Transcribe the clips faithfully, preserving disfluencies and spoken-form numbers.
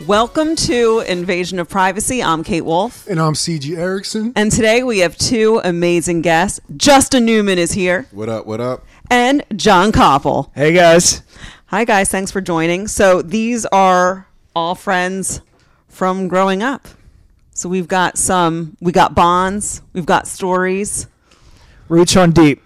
Welcome to Invasion of Privacy. I'm Kate Wolf. And I'm C G Erickson. And today we have two amazing guests. Justin Newman is here. What up, what up? And John Koppel. Hey, guys. Hi, guys. Thanks for joining. So these are all friends from growing up. So we've got some, we got bonds, we've got stories. Roots run deep.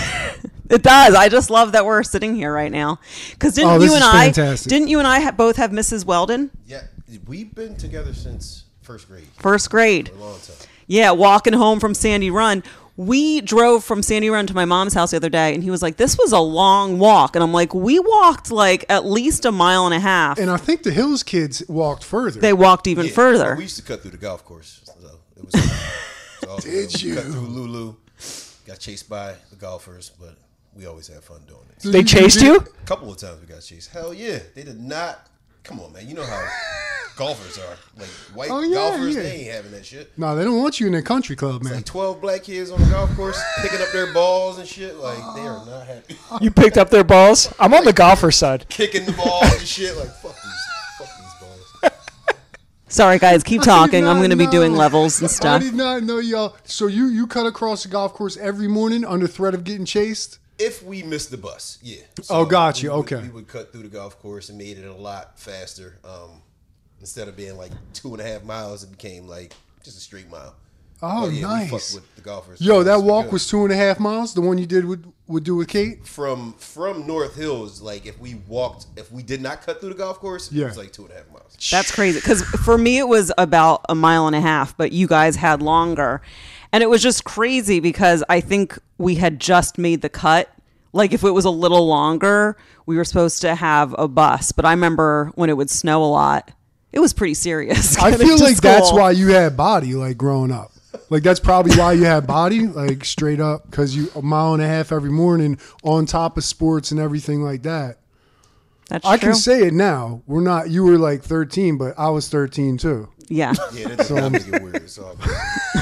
It does. I just love that we're sitting here right now. Because didn't oh, this you and is I, fantastic. didn't you and I ha- both have Missus Weldon? Yeah, we've been together since first grade. First grade. For a long time. Yeah, walking home from Sandy Run. We drove from Sandy Run to my mom's house the other day, and he was like, this was a long walk. And I'm like, we walked like at least a mile and a half. And I think the Hills kids walked further. They walked even Yeah, further. We used to cut through the golf course. So it was, it was awesome. Did We you? Cut through Lulu, got chased by the golfers, but we always had fun doing it. They chased you? A couple of times we got chased. Hell yeah. They did not. Come on, man. You know how golfers are. Like, white Oh, yeah, golfers, yeah. they ain't having that shit. No, they don't want you in their country club, It's man. like twelve black kids on the golf course picking up their balls and shit. Like, they are not happy. You picked up their balls? I'm on the golfer side. Kicking the balls and shit. Like, fuck these, fuck these balls. Sorry, guys, keep I talking. did I'm not going to be know. doing levels and I stuff. did not know y'all. So you, you cut across the golf course every morning under threat of getting chased? If we missed the bus, yeah. Oh, got you. we would- Okay. We would cut through the golf course and made it a lot faster. Um, instead of being like two and a half miles, it became like just a straight mile. Oh, But yeah, we nice. fucked with the golfers. Yo, that It walk good. was two and a half miles? The one you did with, would do with Kate? from from North Hills. Like if we walked, if we did not cut through the golf course, Yeah. it was like two and a half miles. That's crazy. Because for me, it was about a mile and a half, but you guys had longer. And it was just crazy because I think we had just made the cut. Like if it was a little longer, we were supposed to have a bus. But I remember when it would snow a lot, it was pretty serious. I getting feel to like that's school. why you had body, like, growing up. Like, that's probably why you had body, like, straight up, because you a mile and a half every morning on top of sports and everything like that. That's I true. can say it now. We're not, you were like thirteen, but I was thirteen too. Yeah. Yeah, that doesn't make it weird. It's all good.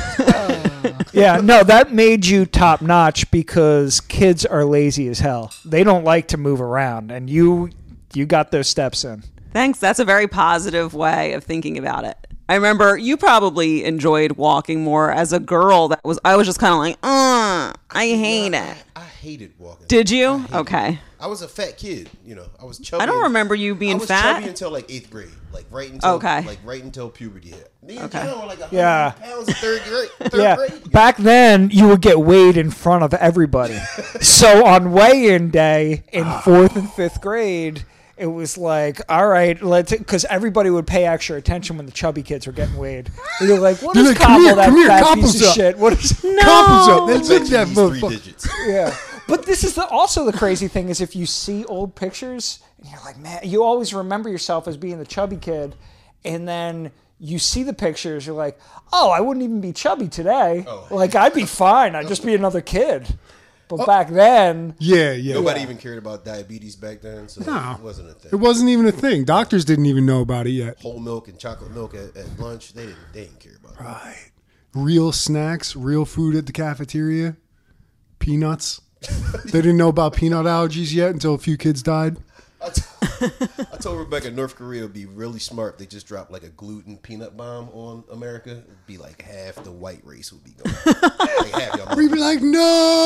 Yeah, no, that made you top notch because kids are lazy as hell. They don't like to move around, and you you got those steps in. Thanks. That's a very positive way of thinking about it. I remember you probably enjoyed walking more as a girl. That was I was just kind of like, uh, I hate I, it. I hated walking. Did you? I hated Okay. it. I was a fat kid. You know, I was chubby. I don't remember you being I was fat. chubby until like eighth grade, like right until Okay. like right until puberty hit. Me and Okay. John were like a Yeah. hundred pounds in third grade. Third Yeah, grade. back then you would get weighed in front of everybody. So on weigh-in day in fourth and fifth grade, it was like, all right, let's, because everybody would pay extra attention when the chubby kids were getting weighed. And you're like, what You're is like, come Koppel, here, that come here, fat Koppel's piece of up. shit? What is? No. Couples up. Let's Bet look you at that these three motherfucker. digits. Yeah. But this is the, also the crazy thing is if you see old pictures and you're like, man, you always remember yourself as being the chubby kid, and then you see the pictures, you're like, oh, I wouldn't even be chubby today. Oh. Like I'd be fine. I'd just be another kid. But back then, Yeah, yeah. Nobody even cared about diabetes back then, so No. it wasn't a thing. It wasn't even a thing. Doctors didn't even know about it yet. Whole milk and chocolate milk at, at lunch, they didn't they didn't care about it. Right. Real snacks, real food at the cafeteria. Peanuts. They didn't know about peanut allergies yet until a few kids died. I, t- I told Rebecca North Korea would be really smart. They just dropped like a gluten peanut bomb on America. It'd be like half the white race would be gone. Like half y'all We'd be like, no!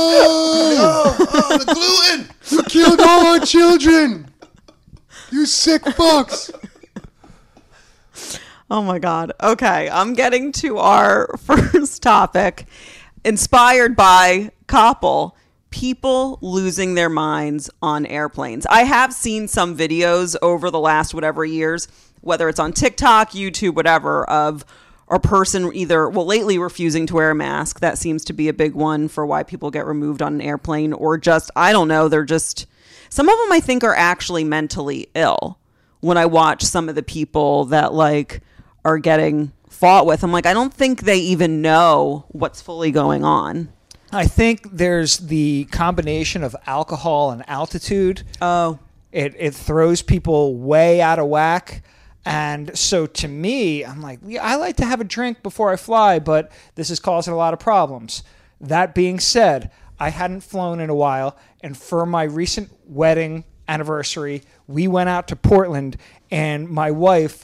oh, oh, the gluten! You killed all our children! You sick fucks! Oh my God. Okay. I'm getting to our first topic. Inspired by Koppel, people losing their minds on airplanes. I have seen some videos over the last whatever years, whether it's on TikTok, YouTube, whatever, of a person either, well, lately refusing to wear a mask. That seems to be a big one for why people get removed on an airplane, or just, I don't know, they're just, some of them I think are actually mentally ill. When I watch some of the people that like are getting fought with, I'm like, I don't think they even know what's fully going on. I think there's the combination of alcohol and altitude. Oh, It it throws people way out of whack. And so to me, I'm like, yeah, I like to have a drink before I fly, but this is causing a lot of problems. That being said, I hadn't flown in a while, and for my recent wedding anniversary, we went out to Portland, and my wife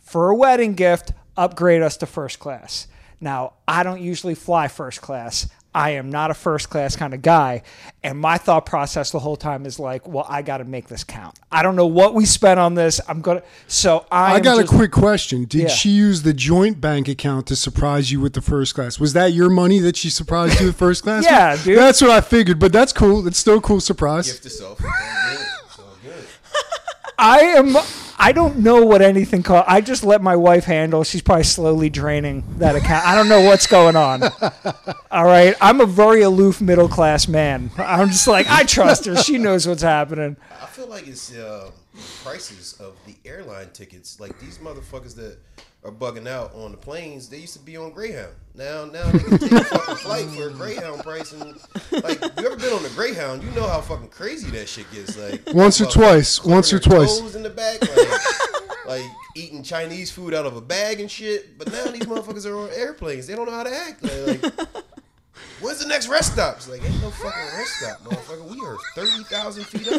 for a wedding gift, upgrade us to first class. Now, I don't usually fly first class. I am not a first class kind of guy. And my thought process the whole time is like, well, I got to make this count. I don't know what we spent on this. I'm going to. So I I got just, a quick question. Did Yeah. she use the joint bank account to surprise you with the first class? Was that your money that she surprised you with first class? Yeah, with? dude. That's what I figured, but that's cool. It's still a cool surprise. Gift yourself. It's all good. It's all good. I am. I don't know what anything called. I just let my wife handle. She's probably slowly draining that account. I don't know what's going on. All right. I'm a very aloof middle class man. I'm just like, I trust her. She knows what's happening. I feel like it's uh, prices of the airline tickets. Like these motherfuckers that are bugging out on the planes, they used to be on Greyhound. Now, now they can take a fucking flight for a Greyhound price. And like, you ever been on the Greyhound? You know how fucking crazy that shit gets. Like Once or fuck, twice. Once or their twice. toes in the back, like, like eating Chinese food out of a bag and shit. But now these motherfuckers are on airplanes. They don't know how to act. Like, like when's the next rest stop? It's like, ain't no fucking rest stop, motherfucker. We are thirty thousand feet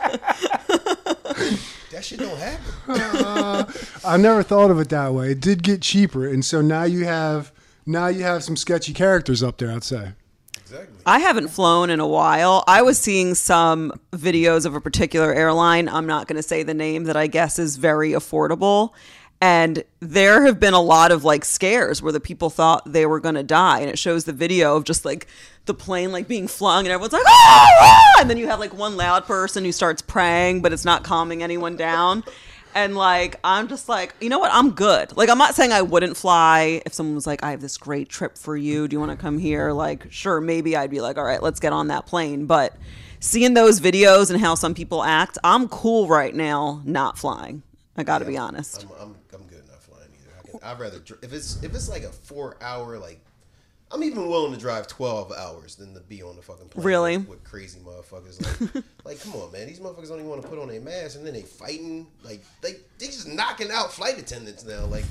up. That shit don't happen. Uh, I never thought of it that way. It did get cheaper, and so now you have now you have some sketchy characters up there, I'd say. Exactly. I haven't flown in a while. I was seeing some videos of a particular airline. I'm not going to say the name that I guess is very affordable. And there have been a lot of like scares where the people thought they were going to die. And it shows the video of just like the plane like being flung and everyone's like, ah, ah! And then you have like one loud person who starts praying, but it's not calming anyone down. And like, I'm just like, you know what? I'm good. Like, I'm not saying I wouldn't fly if someone was like, I have this great trip for you. Do you want to come here? Like, sure, maybe I'd be like, all right, let's get on that plane. But seeing those videos and how some people act, I'm cool right now not flying. I got to Yeah, be honest. I'm, I'm, I'm good not flying either. I can, I'd rather dr- if it's if it's like a four hour like, I'm even willing to drive twelve hours than to be on the fucking plane. Really? With, with crazy motherfuckers. Like, like, come on, man. These motherfuckers don't even want to put on their mask, and then they fighting. Like, they they just knocking out flight attendants now. Like,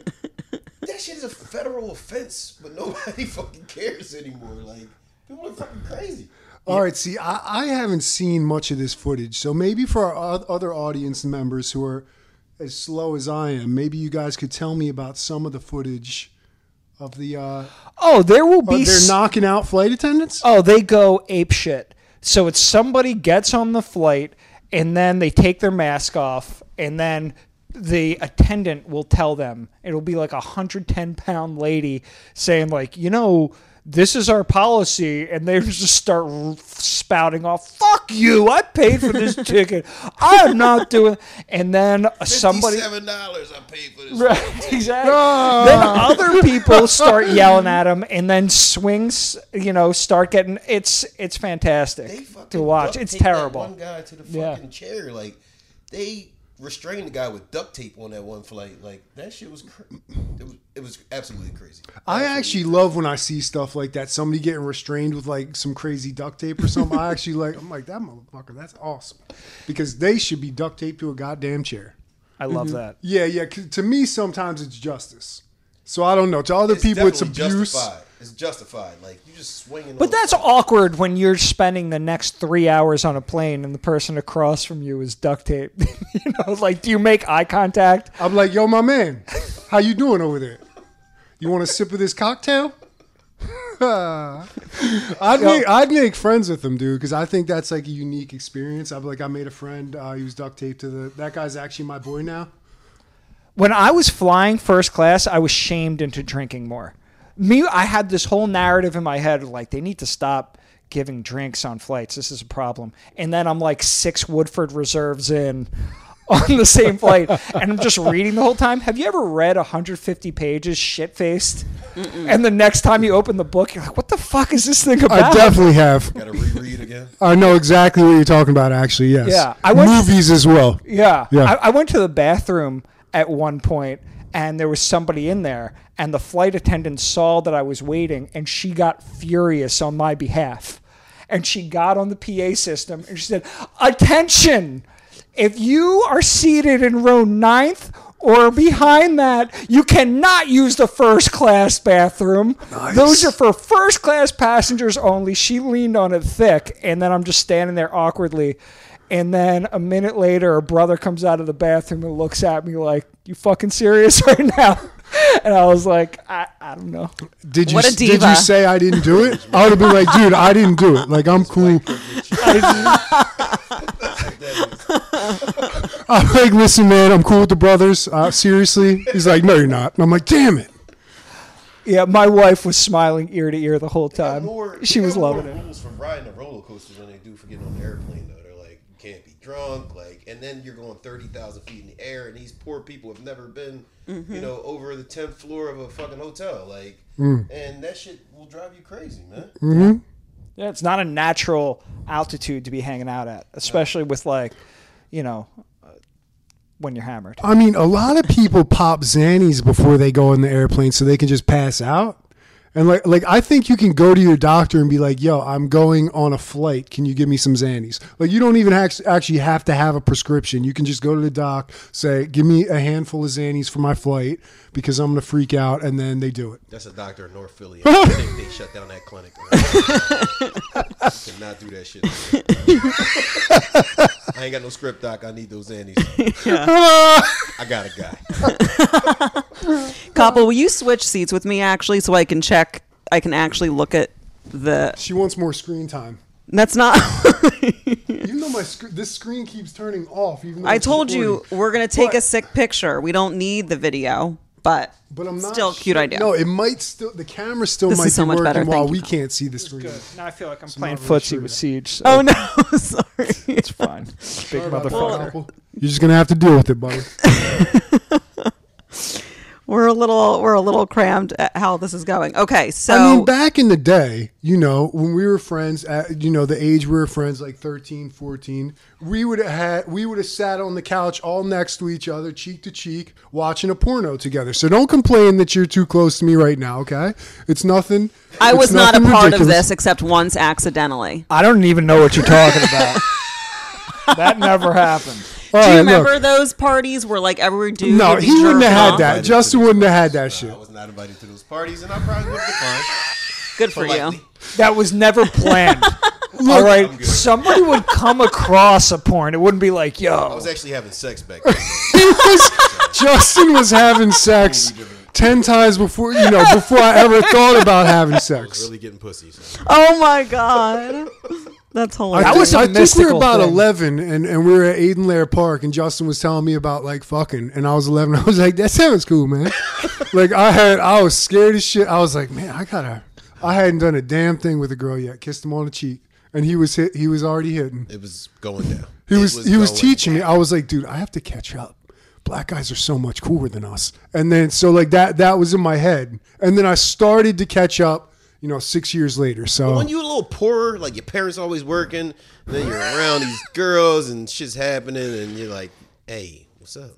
that shit is a federal offense, but nobody fucking cares anymore. Like, people are fucking crazy. All right, see, I, I haven't seen much of this footage, so maybe for our oth- other audience members who are as slow as I am, maybe you guys could tell me about some of the footage of the. Uh, Oh, there will are be. they're s- knocking out flight attendants? Oh, they go ape shit. So it's somebody gets on the flight and then they take their mask off and then the attendant will tell them. It'll be like a one hundred ten pound lady saying like, you know, this is our policy, and they just start spouting off, fuck you, I paid for this ticket. I am not doing. And then somebody. fifty-seven dollars I paid for this. Right, exactly. Then other people start yelling at him, and then swings, you know, start getting. It's it's fantastic They fucking to watch. duct It's taped that terrible. One guy to the Yeah. fucking chair, like they restrained the guy with duct tape on that one flight. Like that shit was, cr- it was, it was absolutely crazy. I Absolutely actually crazy. love when I see stuff like that. Somebody getting restrained with like some crazy duct tape or something. I actually like. I'm like that motherfucker. That's awesome, because they should be duct taped to a goddamn chair. I love that. Yeah, yeah. 'Cause to me, sometimes it's justice. So I don't know. To other It's people, it's definitely abuse. Justified. It's justified. Like you just swinging. But on that's the- awkward when you're spending the next three hours on a plane and the person across from you is duct taped. You know, like, do you make eye contact? I'm like, yo, my man, how you doing over there? You want a sip of this cocktail? I'd make I'd make friends with them, dude, because I think that's like a unique experience. I'm like, I made a friend. Uh, he was duct taped to the. That guy's actually my boy now. When I was flying first class, I was shamed into drinking more. Me, I had this whole narrative in my head, like, they need to stop giving drinks on flights. This is a problem. And then I'm like six Woodford Reserves in on the same flight, and I'm just reading the whole time. Have you ever read one hundred fifty pages shit-faced? And the next time you open the book, you're like, what the fuck is this thing about? I definitely have. Gotta reread again. I know exactly what you're talking about. Actually, yes. Yeah, I went- movies as well. Yeah. Yeah. I, I went to the bathroom at one point, and there was somebody in there, and the flight attendant saw that I was waiting, and she got furious on my behalf. And she got on the P A system, and she said, attention! If you are seated in row ninth or behind that, you cannot use the first class bathroom. Nice. Those are for first class passengers only. She leaned on it thick, and then I'm just standing there awkwardly. And then a minute later, a brother comes out of the bathroom and looks at me like, "You fucking serious right now?" And I was like, I, I don't know. Did you What a did diva. you say I didn't do it? I would have been like, dude, I didn't do it. Like, I'm cool. I'm like, listen, man, I'm cool with the brothers. Uh, seriously? He's like, no, you're not. And I'm like, damn it. Yeah, my wife was smiling ear to ear the whole They got time. more- She they was got loving more it. rules for riding the roller coasters than they do for getting on the airplane. Though they're like, you can't be drunk, like, and then you're going thirty thousand feet in the air, and these poor people have never been, Mm-hmm. you know, over the tenth floor of a fucking hotel, like, Mm. and that shit will drive you crazy, man. Mm-hmm. Yeah, it's not a natural altitude to be hanging out at, especially with like, you know, uh, when you're hammered. I mean, a lot of people pop Xannies before they go in the airplane so they can just pass out. And like, like I think you can go to your doctor and be like, "Yo, I'm going on a flight. Can you give me some Xannies?" Like, you don't even act- actually have to have a prescription. You can just go to the doc, say, "Give me a handful of Xannies for my flight because I'm gonna freak out," and then they do it. That's a doctor in North Philly. I think they shut down that clinic. Cannot do that shit. I ain't got no script, doc. I need those Annies. I got a guy. Couple, will you switch seats with me actually so I can check? I can actually look at the. She wants more screen time. That's not. Even though my sc- this screen keeps turning off. Even though I it's told you recording. we're gonna take But- a sick picture. We don't need the video, but But I'm not still cute sure- idea. No, it might still. The camera still This might is so be much working better. while Thank you, we Colin. can't see the screen. Now I feel like I'm So playing not really footsie sure with yet. Siege. So Oh no, sorry. it's fine. Big Sorry about that, motherfucker. Apple. You're just gonna have to deal with it, buddy. We're a little we're a little crammed at how this is going. Okay, so I mean, back in the day, you know, when we were friends, at, you know, the age we were friends, like thirteen, fourteen, we would have had, we would have sat on the couch all next to each other, cheek to cheek, watching a porno together. So don't complain that you're too close to me right now, okay? It's nothing. I it's was not a nothing part of ridiculous. this except once accidentally. I don't even know what you're talking about. That never happened. All Do you right, remember look. those parties where like every dude? No, would be he wouldn't have jerking had off? that. Invited to Justin those wouldn't have had parties. that No, shit. I was not invited to those parties, and I probably would have declined. Good for you. politely. That was never planned. All right, I'm good. somebody would come across a porn. It wouldn't be like, I yo, was actually having sex back then. He was, Justin was having sex ten times before, you know, before I ever thought about having I was sex. really getting pussy. So. Oh my god, that's I hilarious. That think, was a I think we were mystical about thing. eleven, and, and we were at Aiden Lair Park, and Justin was telling me about like fucking, and I was eleven. I was like, that sounds cool, man. Like I had, I was scared as shit. I was like, man, I gotta. I hadn't done a damn thing with a girl yet. Kissed him on the cheek, and he was hit. He was already hitting. It was going down. He It was, he was going teaching me. down. I was like, dude, I have to catch up. Black guys are so much cooler than us. And then so like that that was in my head. And then I started to catch up, you know, six years later. So When you a little poorer, like your parents always working, and then you're around these girls and shit's happening, and you're like, "Hey, what's up?"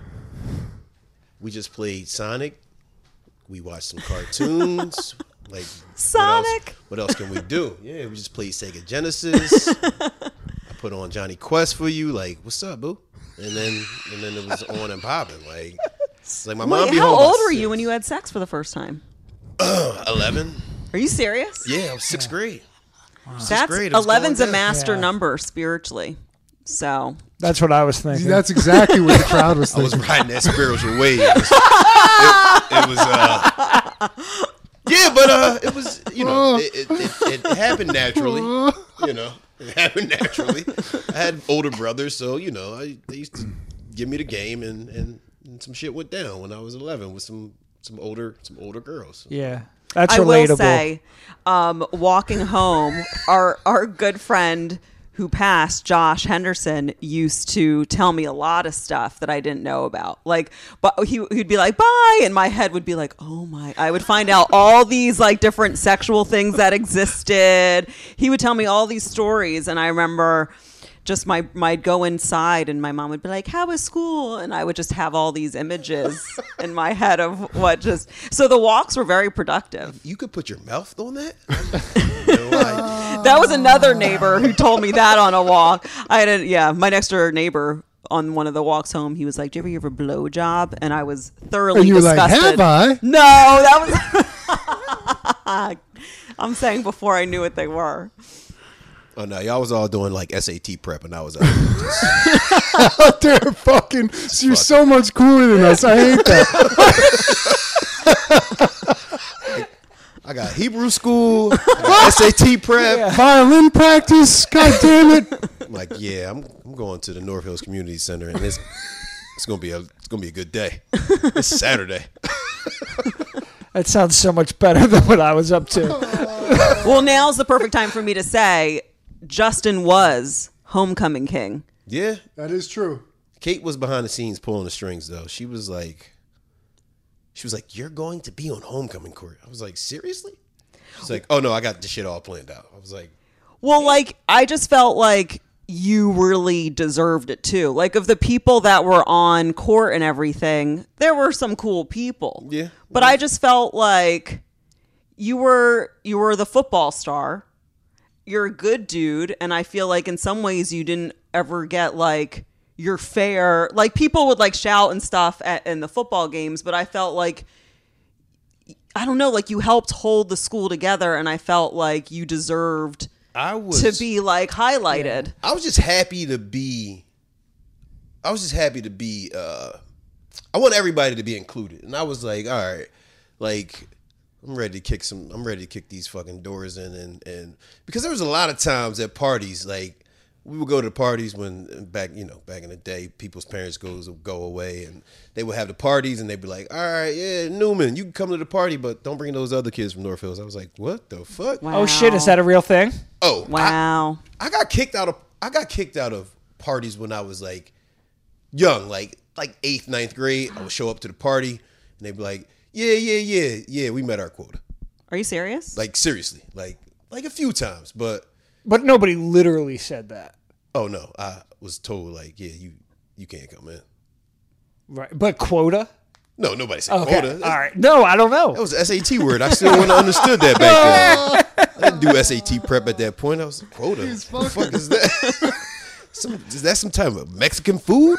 We just played Sonic. We watched some cartoons. Like Sonic. What else, what else can we do? Yeah, we just played Sega Genesis. I put on Johnny Quest for you. Like, what's up, boo? And then and then it was on and popping. Like, it's like my mom Wait, be how home by old were six. you when you had sex for the first time? Eleven. Are you serious? Yeah, I was sixth grade. That's grade, it was eleven's a going down. master Yeah. number spiritually. So that's what I was thinking. that's exactly what the crowd was I was thinking. riding that spiritual wave. It was, it, it was uh, yeah, but uh, it was you know, it, it, it, it happened naturally. You know, it happened naturally. I had older brothers, so you know, I, they used to give me the game, and, and, and some shit went down when I was eleven with some some older some older girls. yeah, that's I relatable. will say, um, walking home, our our good friend who passed, Josh Henderson, used to tell me a lot of stuff that I didn't know about. Like, but he he'd be like, "Bye," and my head would be like, "Oh my!" I would find out all these like different sexual things that existed. He would tell me all these stories, and I remember. Just my, I'd go inside and my mom would be like, "How was school?" And I would just have all these images in my head of what just. So the walks were very productive. You could put your mouth on that. No, I, That was another neighbor who told me that on a walk. I had a, yeah, my next door neighbor on one of the walks home, he was like, "Do you ever give a blow job?" And I was thoroughly And you were like, disgusted. "Have I?" No, that was. I'm saying before I knew what they were. Oh no, y'all was all doing like S A T prep, and I was out there just, Out there fucking. You're so much cooler than us. I hate that. I got Hebrew school, I got S A T prep. Yeah. Violin practice. God damn it. I'm like, yeah, I'm I'm going to the North Hills Community Center, and it's it's gonna be a it's gonna be a good day. It's Saturday. That sounds so much better than what I was up to. Well, now's the perfect time for me to say Justin was homecoming king. Yeah, That is true. Kate was behind the scenes pulling the strings, though. She was like, she was like, "You're going to be on homecoming court." I was like, "Seriously?" She's like, "Oh no, I got this shit all planned out." I was like, Well, like, I just felt like you really deserved it too. Like, of the people that were on court and everything, there were some cool people. Yeah. But I just felt like you were you were the football star. You're a good dude, and I feel like in some ways you didn't ever get like your fair. Like, people would like shout and stuff at, in the football games, but I felt like, I don't know, like you helped hold the school together, and I felt like you deserved I was to be like highlighted. I was just happy to be. I was just happy to be. Uh, I want everybody to be included, and I was like, all right, like I'm ready to kick some. I'm ready to kick these fucking doors in, and and because there was a lot of times at parties, like we would go to the parties when back, you know, back in the day, people's parents goes go away, and they would have the parties, and they'd be like, all right, yeah, Newman, you can come to the party, but don't bring those other kids from North Hills. I was like, what the fuck? Wow. Oh shit, is that a real thing? Oh, Wow. I, I got kicked out of I got kicked out of parties when I was like young, like like eighth, ninth grade. I would show up to the party and they'd be like, yeah, yeah, yeah, yeah, we met our quota. Are you serious? Like seriously, like like a few times, but But nobody literally said that. oh no, I was told like, yeah, you you can't come in. Right. But quota? No, nobody said Okay. quota. All right. No, I don't know. That was an S A T word. I still wouldn't have understood that back then. I didn't do S A T prep at that point. I was like, quota. What the fuck is that? some, is that some type of Mexican food?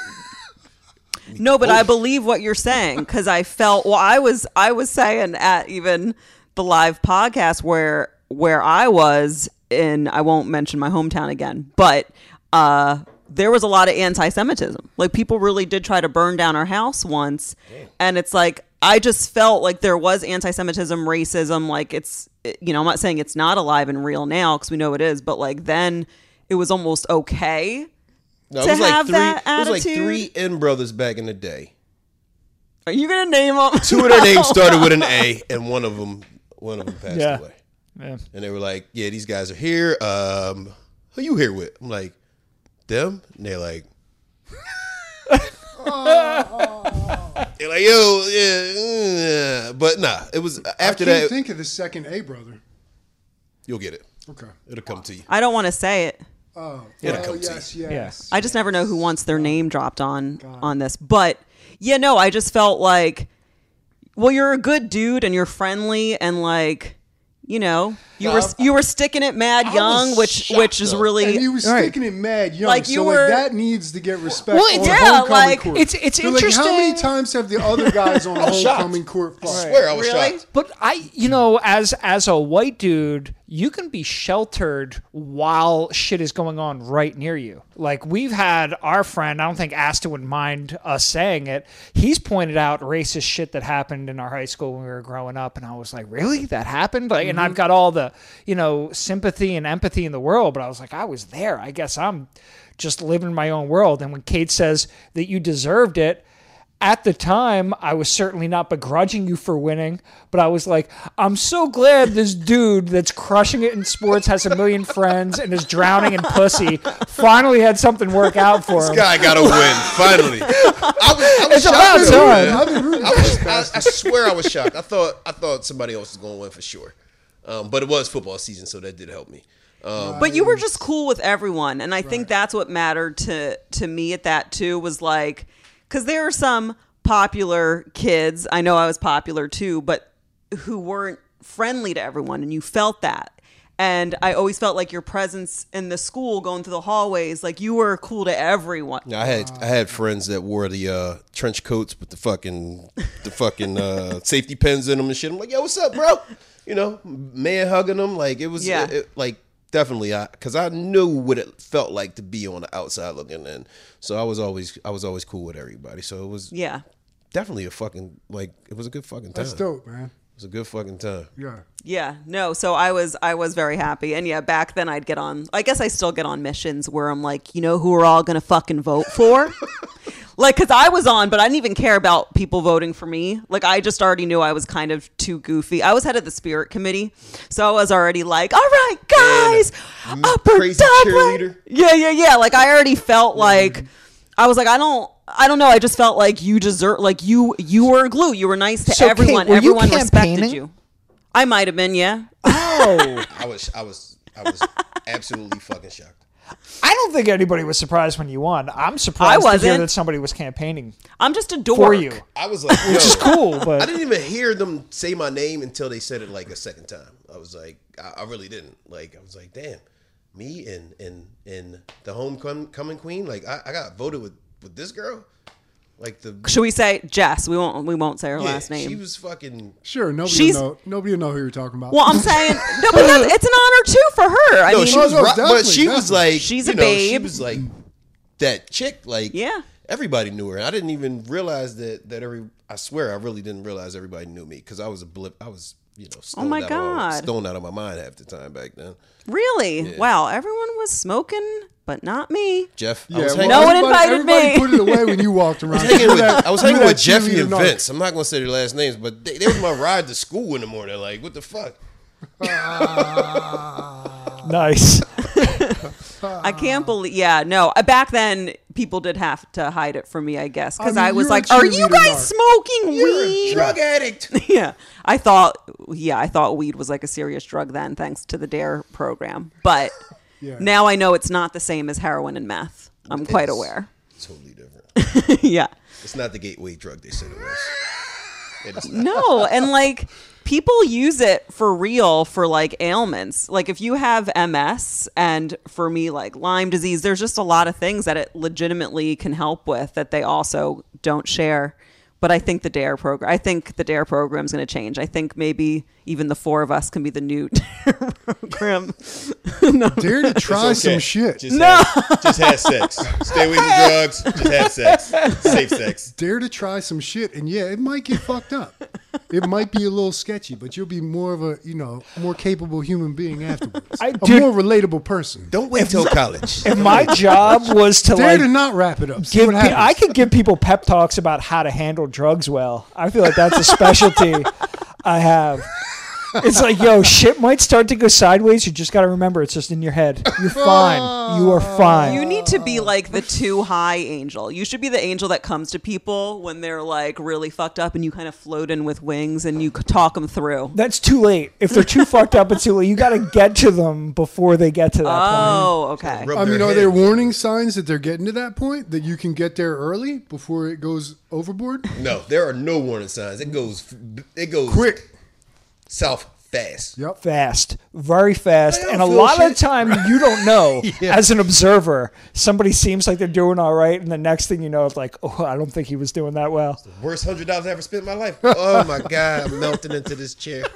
No, but I believe what you're saying, because I felt, well, I was I was saying at even the live podcast where where I was in, I won't mention my hometown again, but uh, there was a lot of anti-Semitism. Like, people really did try to burn down our house once. Damn. And it's like, I just felt like there was anti-Semitism, racism. Like, it's, you know, I'm not saying it's not alive and real now, because we know it is, but like then it was almost okay No, to it was like have three. that It was like attitude. three N brothers back in the day. Are you gonna name them? Two of their names started with an A, and one of them, one of them passed Yeah. away. Yeah. And they were like, "Yeah, these guys are here. Um, who you here with?" I'm like, "Them." And they're like, they're like, "Yo, yeah." mm, But nah, it was after I can't that. think of the second A brother. You'll get it. Okay. It'll come to you. I don't want to say it. Oh, It'll oh come to yes, you. yes. I just never know who wants their name dropped on on this. But yeah, no, I just felt like, well, you're a good dude and you're friendly and like, you know, you No, were I- you were sticking it mad I young, was which shocked, which is though. really And he was Right. sticking it mad young. Like, so you like were- that needs to get respect. Well, on it's- the yeah, homecoming like, court. it's- it's They're like, how many interesting. times have the other guys on the was shocked. homecoming court I fought? swear, I was Really? shocked. But I, you know, as as a white dude, you can be sheltered while shit is going on right near you. Like, we've had our friend, I don't think Asta would mind us saying it. He's pointed out racist shit that happened in our high school when we were growing up, and I was like, really? That happened? Like, and I've got all the, you know, sympathy and empathy in the world, but I was like, I was there. I guess I'm just living my own world. And when Kate says that you deserved it, at the time, I was certainly not begrudging you for winning, but I was like, I'm so glad this dude that's crushing it in sports, has a million friends, and is drowning in pussy, finally had something work out for This him. guy got to win finally. I was, I was It's shocked, about though, time. man. I've been rooting I, for was, this I, bastard. I swear I was shocked. I thought I thought somebody else was going to win for sure. Um, but it was football season, so that did help me. Um, But you were just cool with everyone, and I think that's what mattered to to me at that too. Was like, because there are some popular kids, I know I was popular too, but who weren't friendly to everyone, and you felt that. And I always felt like your presence in the school, going through the hallways, like you were cool to everyone. I had I had friends that wore the uh, trench coats with the fucking the fucking uh, safety pins in them and shit. I'm like, yo, what's up, bro? You know, man hugging them, like it was Yeah. it- it- like definitely, I because I knew what it felt like to be on the outside looking in. So I was always, I was always cool with everybody. So it was Yeah. definitely a fucking like it was a good fucking time. That's dope, man. It was a good fucking time. Yeah. Yeah, no. So I was I was very happy, and yeah, back then I'd get on. I guess I still get on missions where I'm like, you know, who we're all gonna fucking vote for. Like, because I was on, but I didn't even care about people voting for me. Like, I just already knew I was kind of too goofy. I was head of the spirit committee, so I was already like, all right, guys, And upper crazy Dublin. cheerleader. Yeah, yeah, yeah. Like, I already felt like I was like, I don't. I don't know. I just felt like you deserve, like you, you were glue. You were nice to So, Kate, everyone. were you Everyone respected campaigning? you. I might have been, yeah. Oh, I was, I was, I was absolutely fucking shocked. I don't think anybody was surprised when you won. I'm surprised I to hear wasn't. that somebody was campaigning I'm just a dork. for you, I was like, which yo. is cool. I But didn't even hear them say my name until they said it like a second time. I was like, I, I really didn't. Like, I was like, damn, me and and and the homecoming queen. Like, I, I got voted with with this girl. Like the Should we say Jess? We won't. We won't say her yeah, last name. She was fucking. Sure. Nobody She's- will know. Nobody will know who you're talking about. well, I'm saying no, but that's, it's an honor too for her. I No, mean, she was Oh, no, rock, but definitely, she was definitely. like, She's you a know, She babe. was like that chick. Like, Yeah. everybody knew her. I didn't even realize that that every. I swear, I really didn't realize everybody knew me because I was a blip. I was, you know, stoned Oh my out God. of, stoned out of my mind half the time back then. really? Wow, everyone was smoking, but not me. Jeff, I yeah, was well, hanging, No one everybody- invited everybody me. put it away when you walked around. hanging with, I was hanging You with that Jeffy cheerleader and narc. Vince. I'm not gonna say their last names, but they, they was my ride to school in the morning. Like, what the fuck? nice. I can't believe. Yeah, no. uh, Back then, people did have to hide it from me, I guess, because I I, mean, was you're a like, "Are you cheerleader guys narc. smoking You're a weed?" drug addict. Yeah, I thought. Yeah, I thought weed was like a serious drug then, thanks to the DARE program. But Yeah. now I know it's not the same as heroin and meth. I'm quite It's aware. Totally different. Yeah. It's not the gateway drug they said it was. It is not. No, and like people use it for real for like ailments. Like if you have M S and for me like Lyme disease, there's just a lot of things that it legitimately can help with that they also don't share. But I think the DARE program, I think the DARE program is going to change. I think maybe even the four of us can be the new DARE program. No. Dare to try It's okay. some shit. Just have, just have sex. Stay away from drugs. Just have sex. Safe sex. Dare to try some shit, and yeah, it might get fucked up. It might be a little sketchy, but you'll be more of a, you know, more capable human being afterwards. I- a dude- more relatable person. Don't wait till college. If my job was to Dare like to not wrap it up. See give, what pe- happens. I could give people pep talks about how to handle drugs well. I feel like that's a specialty I have. It's like, yo, shit might start to go sideways. You just got to remember, it's just in your head. You're fine. You are fine. You need to be like the too high angel. You should be the angel that comes to people when they're like really fucked up and you kind of float in with wings and you c- talk them through. That's too late. If they're too fucked up, it's too late. You got to get to them before they get to that point. Oh, okay. Rub I mean, their are head. there warning signs that they're getting to that point that you can get there early before it goes overboard? No, there are no warning signs. It goes. It goes Quick. south fast. Yep. Fast, very fast, I don't and a feel lot of shit. the time you don't know Yeah. as an observer. Somebody seems like they're doing all right, and the next thing you know, it's like, oh, I don't think he was doing that well. Worst hundred dollars I ever spent in my life. Oh my god, I'm melting into this chair.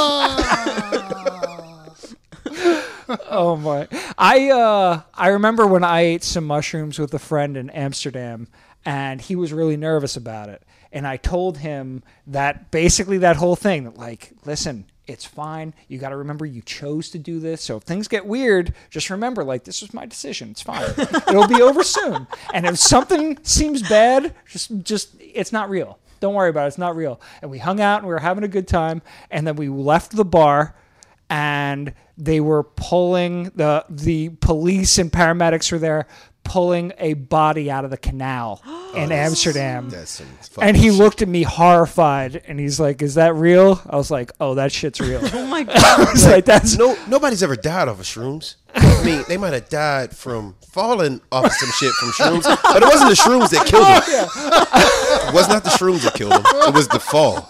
Oh my! I uh, I remember when I ate some mushrooms with a friend in Amsterdam, and he was really nervous about it. And I told him that basically that whole thing, that like, listen, it's fine. You got to remember you chose to do this. So if things get weird, just remember, like, this was my decision. It's fine. It'll be over soon. And if something seems bad, just just it's not real. Don't worry about it. It's not real. And we hung out and we were having a good time. And then we left the bar. And they were pulling, the the police and paramedics were there pulling a body out of the canal in Amsterdam. That's some And he fucking looked at me horrified, and he's like, "Is that real?" I was like, "Oh, that shit's real." Oh my I god. was like, "That's No, nobody's ever died off of shrooms. I mean, they might have died from falling off of some shit from shrooms, but it wasn't the shrooms that killed them. It was not the shrooms that killed them. It was the fall.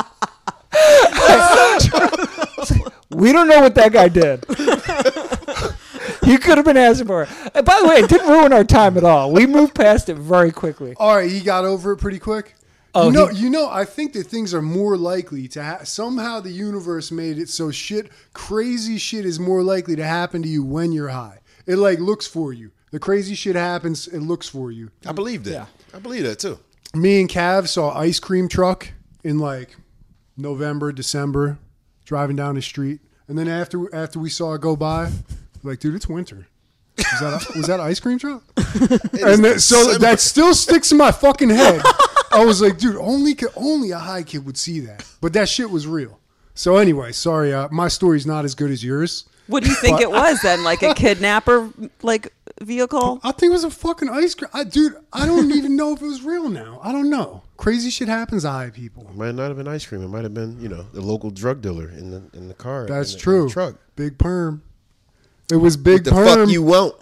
we don't know what that guy did." You could have been asking for it. And by the way, it didn't ruin our time at all. We moved past it very quickly. All right, he got over it pretty quick. Oh, you know, he- you know. I think that things are more likely to ha- somehow the universe made it so shit, crazy shit is more likely to happen to you when you're high. It like looks for you. The crazy shit happens. It looks for you. I believe that. Yeah. I believe that too. Me and Cav saw ice cream truck in like November, December, driving down the street, and then after after we saw it go by, like, dude, it's winter. Was that a, was that an ice cream truck? And then, so that still sticks in my fucking head. I was like, dude, only only a high kid would see that, but that shit was real. So anyway, sorry, uh, my story's not as good as yours. What do you think it was then? Like a kidnapper, like vehicle? I think it was a fucking ice cream. I, dude, I don't even know if it was real now. I don't know. Crazy shit happens to high people. It might not have been ice cream. It might have been, you know, the local drug dealer in the in the car. That's in the, true. In the truck. Big perm. It was big What the perm. fuck you want?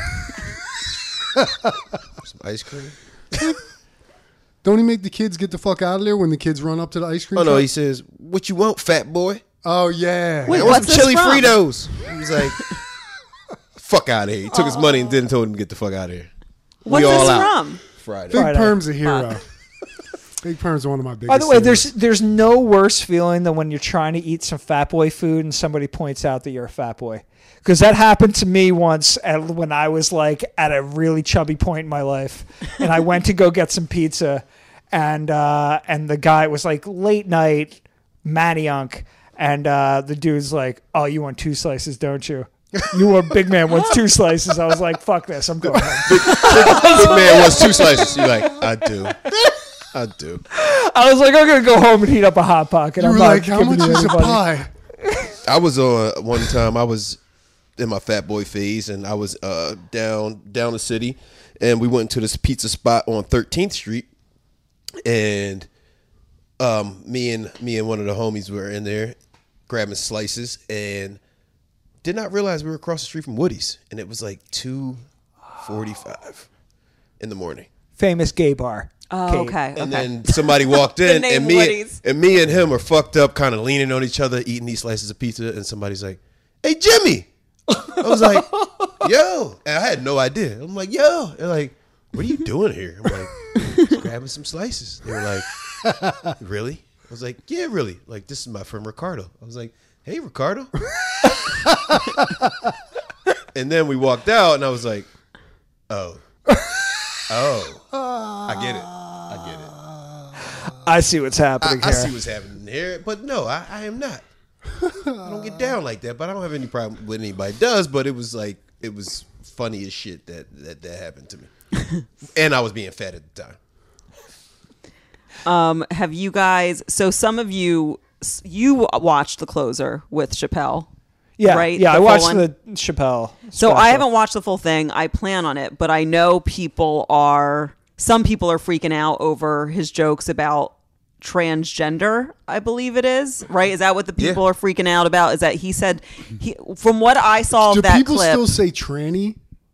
Some ice cream? Don't he make the kids get the fuck out of there when the kids run up to the ice cream Oh no, truck? he says, "What you want, fat boy?" Oh yeah. Wait, I want what's some this chili from? Fritos. He was like, "Fuck out of here." He took his money and didn't tell him to get the fuck out of here. What's we all this out. from? Friday. Big Friday. Perm's a hero. Big Perm's one of my biggest. By the way, there's heroes. there's no worse feeling than when you're trying to eat some fat boy food and somebody points out that you're a fat boy. Because that happened to me once at, when I was like at a really chubby point in my life, and I went to go get some pizza, and uh, and the guy was like late night, Maniunk, and uh, the dude's like, "Oh, you want two slices, don't you?" You a big man wants two slices. I was like, "Fuck this, I'm going home." Big man wants two slices. You're like, I do. I do. I was like, "I'm gonna go home and heat up a hot pocket." You I'm were not like, how giving much you is a anybody." pie? I was on one time. I was in my fat boy phase, and I was uh, down down the city, and we went to this pizza spot on thirteenth Street, and um, me and me and one of the homies were in there grabbing slices, and did not realize we were across the street from Woody's, and it was like two forty-five in the morning. Famous gay bar. Oh, Kate. okay. And okay. then somebody walked in, name and me Woody's. and me and him are fucked up, kind of leaning on each other, eating these slices of pizza. And somebody's like, "Hey, Jimmy!" I was like, "Yo!" And I had no idea. I'm like, "Yo!" They're like, "What are you doing here?" I'm like, "Just grabbing some slices." They were like, "Really?" I was like, "Yeah, really." Like, this is my friend Ricardo. I was like, "Hey, Ricardo." And then we walked out, and I was like, "Oh, oh, I get it. I get it." I see what's I, happening I here. see what's happening here, but no, I, I am not. I don't get down like that, but I don't have any problem with anybody does. But it was like it was funny as shit that that, that happened to me, and I was being fat at the time. Um, have you guys? So some of you, you watched The Closer with Chappelle. yeah, right? yeah. The I full watched one? the Chappelle. So special. I haven't watched the full thing. I plan on it, but I know people are. Some people are freaking out over his jokes about transgender. I believe it is right. Is that what the people Yeah. are freaking out about? Is that he said? He, from what I saw Do of that people clip, still say tranny?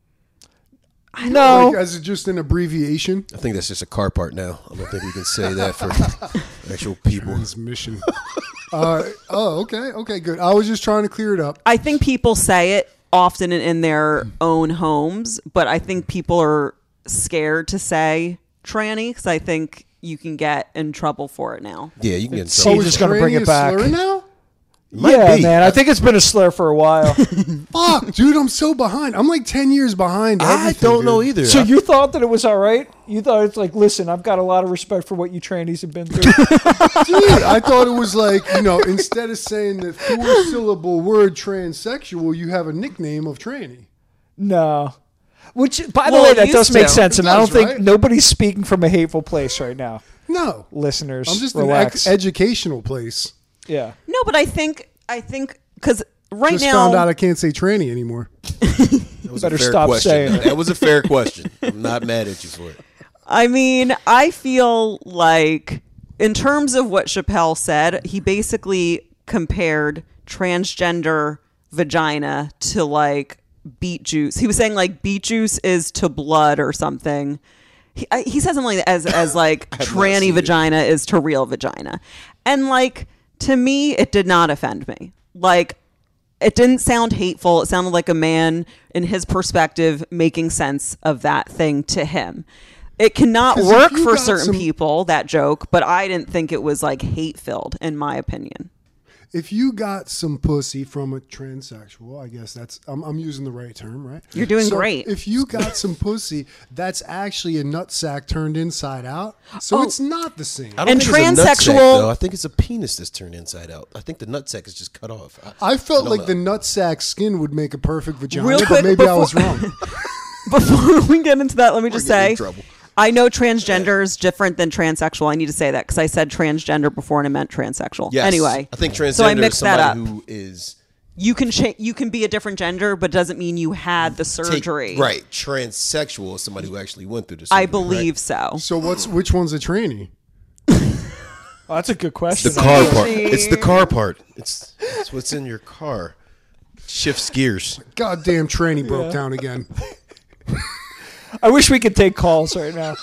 No, Like as just an abbreviation? I think that's just a car part now. I don't think we can say that for actual people. Transmission. uh, oh, okay, okay, good. I was just trying to clear it up. I think people say it often in, in their own homes, but I think people are scared to say tranny because I think you can get in trouble for it now. Yeah, you can get in So trouble. you're just gonna bring tranny it a back. slur now? Might yeah, be. man. I think it's been a slur for a while. Fuck, dude, I'm so behind. I'm like ten years behind. I everything, don't know dude. either. So I- you thought that it was all right? You thought it's like, listen, I've got a lot of respect for what you trannies have been through. Dude, I thought it was like, you know, instead of saying the four syllable word transsexual, you have a nickname of tranny. No. Which, by the Well, way, it that does used make to. sense, It and I don't does, think right? nobody's speaking from a hateful place right now. No. Listeners, I'm just relax. an ex- educational place. yeah. No, but I think I think because right Just now found out I can't say tranny anymore. that was better a fair stop question. saying it. That was a fair question. I'm not mad at you for it. I mean, I feel like in terms of what Chappelle said, he basically compared transgender vagina to like beet juice. He was saying like beet juice is to blood or something. He, I, he said something like that as as like have not tranny seen it. vagina is to real vagina, and like to me, it did not offend me. Like it didn't sound hateful. It sounded like a man in his perspective making sense of that thing to him. It cannot 'Cause if work you for got certain some- people, that joke, but I didn't think it was like hate filled, in my opinion. If you got some pussy from a transsexual, I guess that's I'm, I'm using the right term, right? You're doing So great. If you got some pussy, that's actually a nutsack turned inside out. So Oh. it's not the same. I don't And think it's a nutsack, transsexual- though. I think it's a penis that's turned inside out. I think the nutsack is just cut off. I, I felt I like don't the know. nutsack skin would make a perfect vagina, Real but quick, maybe I before- was wrong. Before we get into that, let me just getting say, in trouble. I know transgender is different than transsexual. I need to say that because I said transgender before and I meant transsexual. Yes. Anyway, I think transgender so I is mixed that somebody up. who is You can cha- you can be a different gender, but doesn't mean you had the take- surgery. right. Transsexual is somebody who actually went through the surgery. I believe right? so. So what's which one's a tranny? Oh, that's a good question. The car part. See? It's the car part. It's, it's what's in your car. Shifts gears. Goddamn tranny broke down again. I wish we could take calls right now.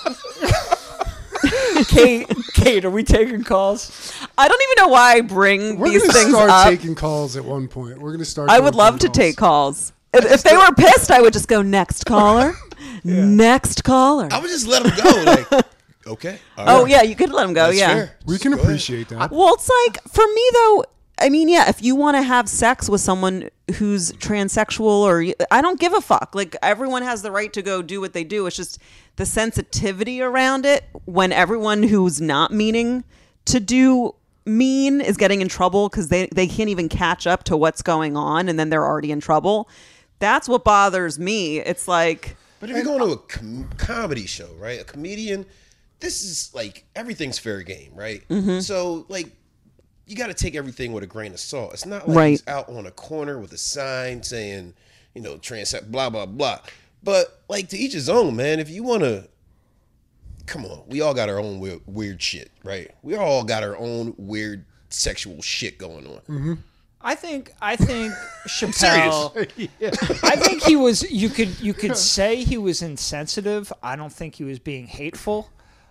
Kate, Kate, are we taking calls? I don't even know why I bring We're these gonna things start up. taking calls at one point. We're gonna start. I doing would love phone to calls. take calls. If, if they were pissed, I would just go next caller, next caller. I would just let them go. Like, okay. all Oh right. yeah, you could let them go. That's yeah. fair. We can Go ahead. appreciate that. Well, it's like for me though. I mean, yeah, if you want to have sex with someone who's transsexual, or I don't give a fuck. Like everyone has the right to go do what they do. It's just the sensitivity around it when everyone who's not meaning to do mean is getting in trouble because they they can't even catch up to what's going on, and then they're already in trouble. That's what bothers me. It's like. But if you're going to a com- comedy show, right? A comedian, this is like everything's fair game, right? Mm-hmm. So like, you got to take everything with a grain of salt. It's not like Right. he's out on a corner with a sign saying, you know, trans, blah blah blah. But like, to each his own, man. If you want to, come on, we all got our own weird, weird shit, right? We all got our own weird sexual shit going on. Mm-hmm. I think I think Chappelle. I think he was. You could you could say he was insensitive. I don't think he was being hateful.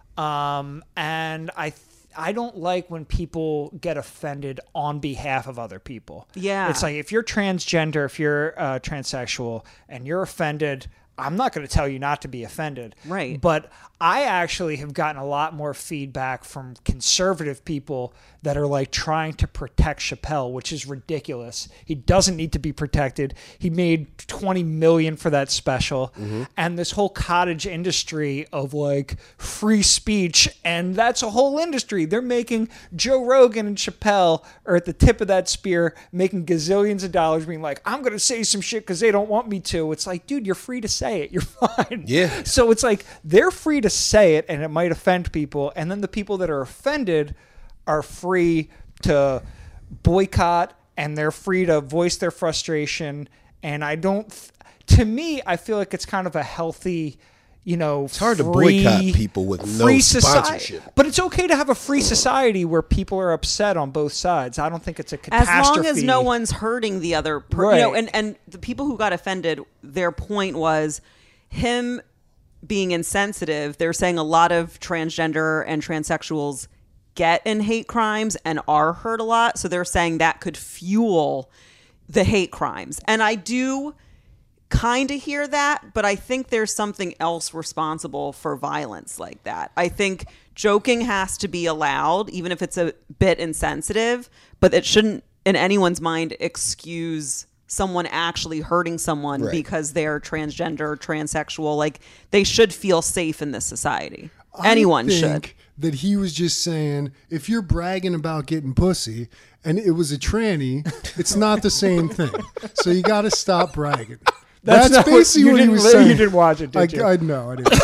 Um, and I th- I don't like when people get offended on behalf of other people. Yeah. It's like if you're transgender, if you're uh, transsexual, and you're offended, I'm not going to tell you not to be offended. Right. But I actually have gotten a lot more feedback from conservative people that are like trying to protect Chappelle, which is ridiculous. He doesn't need to be protected. He made twenty million dollars for that special. Mm-hmm. And this whole cottage industry of like free speech, and that's a whole industry. They're making Joe Rogan and Chappelle are at the tip of that spear, making gazillions of dollars, being like, I'm going to say some shit because they don't want me to. It's like, dude, you're free to say it. You're fine. Yeah. So it's like they're free to say it and it might offend people. And then the people that are offended are free to boycott and they're free to voice their frustration. And I don't, th- to me, I feel like it's kind of a healthy, you know, It's hard to free- boycott people with no free society. sponsorship. But it's okay to have a free society where people are upset on both sides. I don't think it's a As catastrophe. long as no one's hurting the other person, you know, Right. and, and the people who got offended, their point was him being insensitive. They're saying a lot of transgender and transsexuals get in hate crimes and are hurt a lot. So they're saying that could fuel the hate crimes. And I do kind of hear that, but I think there's something else responsible for violence like that. I think joking has to be allowed, even if it's a bit insensitive, but it shouldn't, in anyone's mind, excuse someone actually hurting someone Right. because they're transgender, transsexual. Like, they should feel safe in this society. Anyone I should. think that he was just saying, if you're bragging about getting pussy and it was a tranny, it's not the same thing. So you got to stop bragging. That's, not what- basically you what, he didn't was li- saying. you didn't watch it, did I, you? I know, I didn't.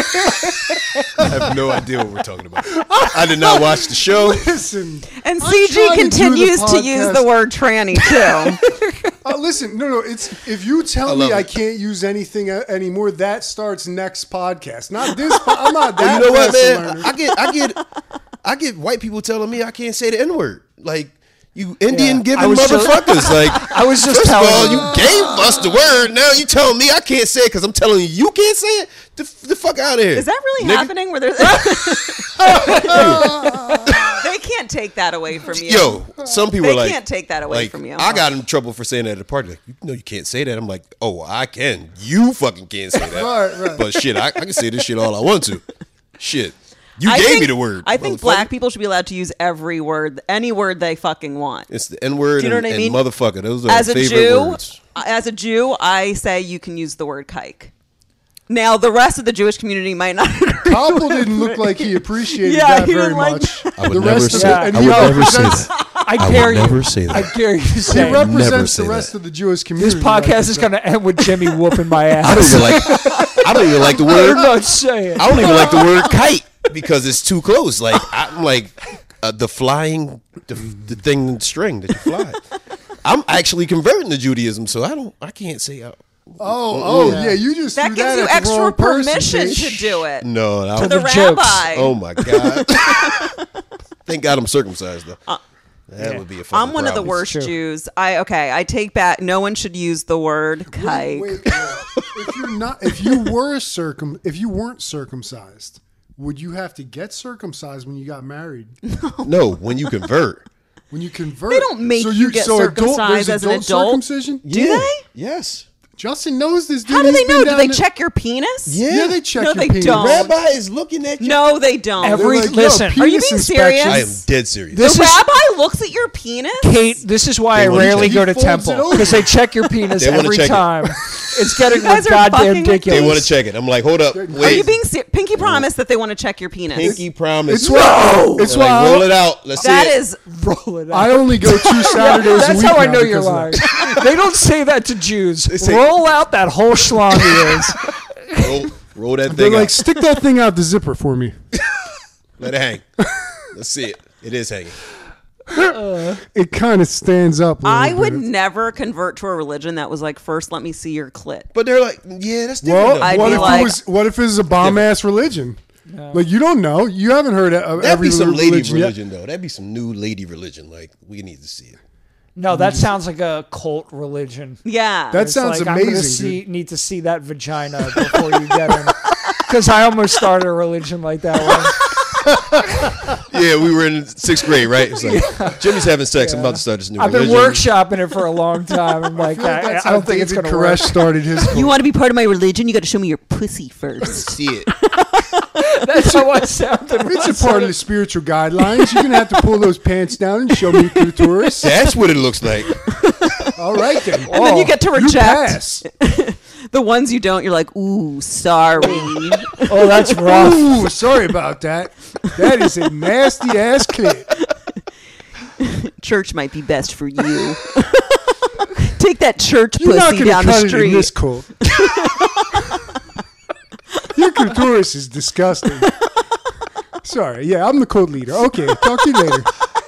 I have no idea what we're talking about. I did not watch the show. Listen, And I'm C G trying to do the continues to use podcast. the word tranny too. Uh, listen, no, no. It's if you tell I me love I it. can't use anything a- anymore, that starts next podcast. Not this. Po- I'm not that. You know what, fast a man? learner. I get, I get, I get white people telling me I can't say the N word. Like, you Indian Yeah. giving I was just- motherfuckers. Like, I was just first of telling all, you. you gave us the word. Now you telling me I can't say it because I'm telling you you can't say it. The, the fuck out of here. Is that really nigga. happening? Where there's they can't take that away from you. Yo, some people They are like, can't take that away like, from you. I got in trouble for saying that at a party. Like, you know, you can't say that. I'm like, oh, I can. You fucking can't say that. Right, right. But shit, I, I can say this shit all I want to. Shit, you I gave think, me the word. I think motherfucker. black people should be allowed to use every word, any word they fucking want. It's the N word Do you know and, what I and mean? motherfucker. Those are As a favorite Jew, words. as a Jew, I say you can use the word kike. Now, the rest of the Jewish community might not agree. Koppel didn't look like he appreciated Yeah, that he very didn't like much. I would the never rest of say. it, Yeah. and I he would never say represents, that. I I dare would you. never say I that. dare you to he say it. represents say the rest that. of the Jewish This community. podcast like is I going to end with Jimmy whooping my ass. I don't even like. I don't even like the I'm word. not saying. I don't even like the word kite because it's too close. Like I'm like uh, the flying, the, the thing string that you fly. I'm actually converting to Judaism, so I don't. I can't say. Uh, Oh, oh, yeah. You just That threw gives that you at the extra wrong person, permission Paige. to do it. no, that To was- the the jokes. rabbi. oh my god! Thank God I'm circumcised though. Uh, that would be a. Fucking I'm one of the problem. worst true. Jews. I okay. I take back. No one should use the word kike. Wait, wait, wait. If you're not, if you were circum, if you weren't circumcised, would you have to get circumcised when you got married? No, when you convert. When you convert, They don't make you get circumcised as an adult. circumcision. Do they? Yes. Justin knows this. Dude. How do He's they been know? Do down they to- check your penis? Yeah, they check No, your they penis. don't. Rabbi is looking at you. No, they don't. Every- They're like, yo, listen, are you penis being inspection. I am serious? dead serious. This the is- rabbi looks at your penis. Kate, this is why They I wanna rarely check- go He to folds it temple over. because they check your penis They wanna every check it. time. It's getting You guys are goddamn fucking ridiculous. They want to check it. I'm like, hold up, Are you wait. being ser- Pinky promise that they want to check your penis? Pinky promise. It's why. It's They're why. like, I- roll it out. Let's That see it. is Roll it out. I only go two Saturdays a That's week. how I now know you're because of lying. that. They don't say that to Jews. say- Roll out that whole schlong he is. roll, roll that They're thing like, out. stick that thing out the zipper for me. Let it hang. Let's see it. It is hanging. It kind of stands up. a little I would bit. never convert to a religion that was like, first let me see your clit. But they're like, yeah, that's different. Well, though. I'd what be if like- it was? What if it's a bomb ass religion? Like you don't know. You haven't heard of That'd every be some lady religion yet. religion, though. That'd be some new lady religion. Like, we need to see it. No, that sounds like a cult religion. Yeah. That It's sounds like, I'm gonna amazing. see, dude. need to see that vagina before you get in. Because I almost started a religion like that one. Yeah, we were in sixth grade, right? It's like, Jimmy's having sex. I'm about to start this new I've been religion. workshopping it for a long time. I'm like, I, That's I how don't think it's David going to work. Koresh started his. you want to be part of my religion? You got to show me your pussy first. See it. That's how I sounded. when I It's a said part of it. the spiritual guidelines. You're gonna have to pull those pants down and show me clitoris. That's what it looks like. All right then. And then you get to You reject. pass. The ones you don't, you're like, ooh, sorry. Oh, that's rough. Ooh, sorry about that. That is a nasty ass clit. Church might be best for you. Take that church You're not pussy gonna down the cut it in street. this cult. Your clitoris is disgusting. Sorry. Yeah, I'm the cult leader. Okay, talk to you later.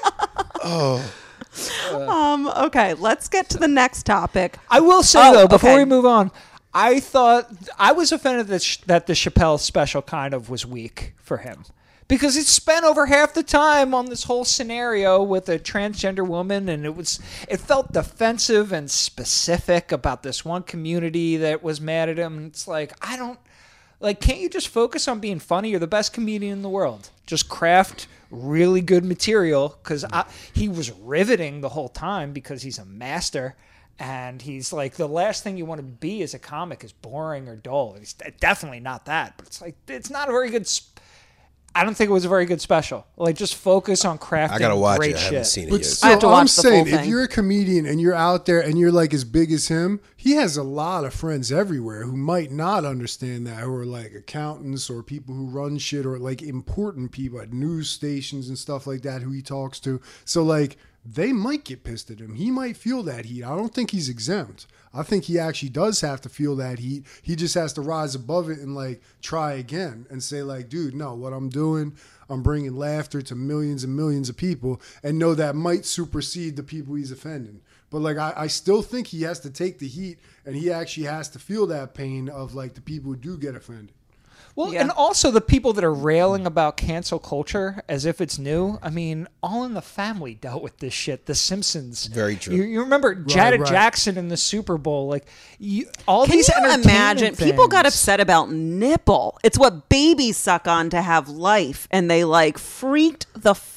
Um, okay, let's get to the next topic. I will say Oh, though, before okay. we move on, I thought I was offended that sh- that the Chappelle special kind of was weak for him because it spent over half the time on this whole scenario with a transgender woman, and it was it felt defensive and specific about this one community that was mad at him. It's like I don't like. Can't you just focus on being funny? You're the best comedian in the world. Just craft really good material because he was riveting the whole time because he's a master. And he's like, the last thing you want to be as a comic is boring or dull. He's definitely not that. But it's like, it's not a very good. Sp- I don't think it was a very good special. Like, just focus on crafting I gotta watch great it. I shit. haven't seen it But yet. still, I have to I'm watch the full saying, if thing. you're a comedian and you're out there and you're like as big as him, he has a lot of friends everywhere who might not understand that, who are like accountants or people who run shit or like important people at news stations and stuff like that who he talks to. So like they might get pissed at him. He might feel that heat. I don't think he's exempt. I think he actually does have to feel that heat. He just has to rise above it and like try again and say like, dude, no, what I'm doing, I'm bringing laughter to millions and millions of people, and know that might supersede the people he's offending. But like, I, I still think he has to take the heat, and he actually has to feel that pain of like the people who do get offended. Well, Yeah. and also the people that are railing about cancel culture as if it's new. I mean, All in the Family dealt with this shit. The Simpsons. Very true. You, you remember Janet right. Jackson in the Super Bowl? Like, you, all Can these you entertainment imagine? People got things. upset about nipple. It's what babies suck on to have life, and they like freaked the fuck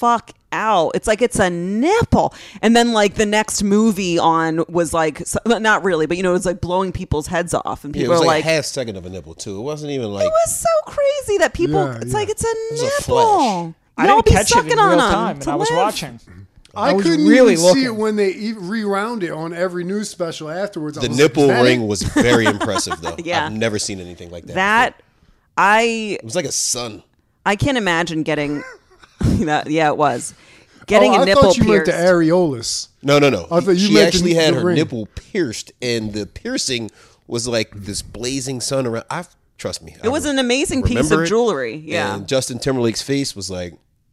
out. It's like it's a nipple. And then like the next movie on was like so- not really, but you know, it was like blowing people's heads off, and Yeah, it people was are like, like, a half second of a nipple too. It wasn't even like it was so crazy that people. Yeah, it's yeah. like it's a was a nipple. flash. I Y'all didn't be catch it sucking in on real 'em time, and to I was live. watching. I, was couldn't really even see looking. it when they e- rewound it on every news special afterwards. I the was like, nipple "Is that ring it?" was very impressive though. Yeah. I've never seen anything like that. That before. I It was like a sun. I can't imagine getting that. Yeah, it was getting oh, a I nipple thought you pierced. meant the areolas. No, no, no. I thought you she meant actually the- had the her ring. nipple pierced, and the piercing was like this blazing sun around. I trust me. It was an amazing piece of jewelry. Yeah. And Justin Timberlake's face was like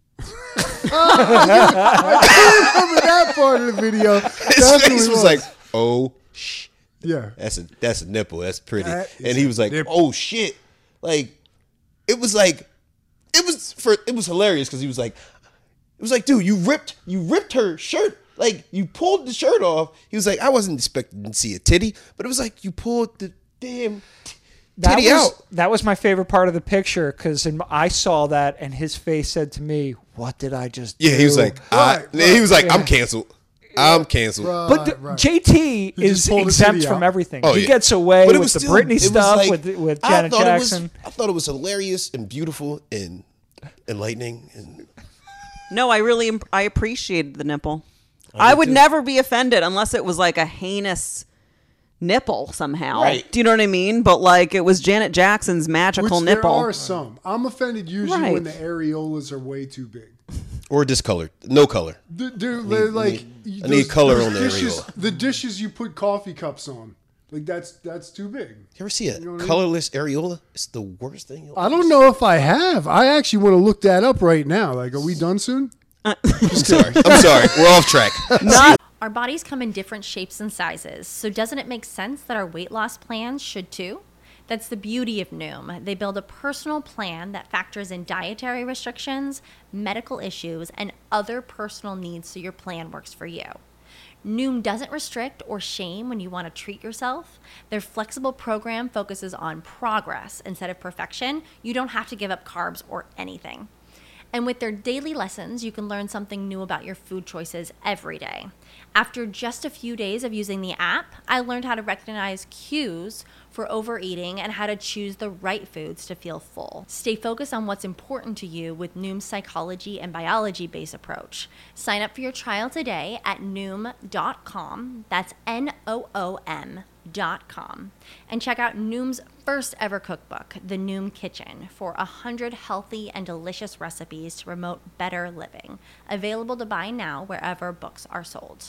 I remember that part of the video. his Definitely face was like, oh sh. yeah. That's a that's a nipple. That's pretty. That is And he was a like, nipple. "Oh shit!" Like, it was like, it was for it was hilarious because he was like, it was like, dude, you ripped you ripped her shirt. Like you pulled the shirt off. He was like, I wasn't expecting to see a titty, but it was like you pulled the damn That titty was, out. that was my favorite part of the picture because I saw that and his face said to me, "What did I just do?" Yeah, he was like, I, Right, right, he was like, I'm yeah. canceled. I'm canceled. Right, But the, right. J T He just is pulled his exempt titty from out. everything. Oh, he yeah. gets away But it with was the still- Britney it was stuff like- with with I Janet thought it was- Jackson. I thought it was hilarious and beautiful and enlightening. And No, I really imp- I appreciated the nipple. I, would never be offended unless it was like a heinous nipple somehow. Right. Do you know what I mean? But like it was Janet Jackson's magical Which nipple. there are some. I'm offended usually Right. when the areolas are way too big. or discolored, no color. They're, they're they're like I those- need color those on the dishes, areola. The dishes you put coffee cups on, like that's that's too big. You ever see a know what I mean? colorless areola? It's the worst thing. You'll I don't know if I have. I actually want to look that up right now. Like, are we done soon? I'm sorry. I'm sorry. We're off track. Not Our bodies come in different shapes and sizes, so doesn't it make sense that our weight loss plans should too? That's the beauty of Noom. They build a personal plan that factors in dietary restrictions, medical issues, and other personal needs so your plan works for you. Noom doesn't restrict or shame when you want to treat yourself. Their flexible program focuses on progress instead of perfection. You don't have to give up carbs or anything. And with their daily lessons, you can learn something new about your food choices every day. After just a few days of using the app, I learned how to recognize cues for overeating and how to choose the right foods to feel full. Stay focused on what's important to you with Noom's psychology and biology-based approach. Sign up for your trial today at noom dot com. That's N O O M dot com. And check out Noom's first ever cookbook, The Noom Kitchen, for one hundred healthy and delicious recipes to promote better living. Available to buy now wherever books are sold.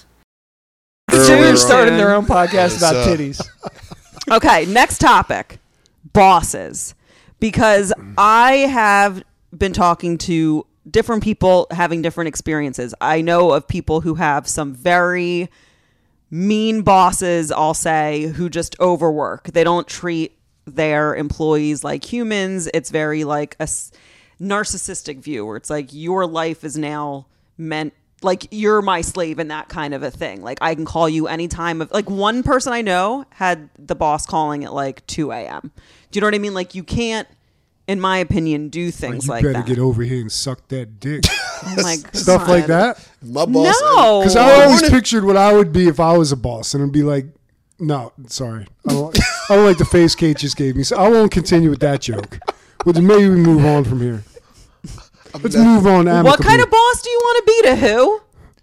They're starting their own podcast Yes, about uh, titties. Okay, next topic. Bosses. Because I have been talking to different people having different experiences. I know of people who have some very mean bosses, I'll say, who just overwork. They don't treat their employees like humans. It's very like a s- narcissistic view where it's like your life is now meant like you're my slave and that kind of a thing. Like I can call you anytime of like one person I know had the boss calling at like two a.m. Do you know what I mean? Like you can't, in my opinion, do things you like better that. get over here and suck that dick. Oh my God. Stuff like that. My boss. No. Because I always pictured what I would be if I was a boss, and I'd be like, "No, sorry, I don't, I don't like the face Kate just gave me, so I won't continue with that joke. Well, then maybe we move on from here. Let's move on. Amicably. What kind of boss do you want to be to who?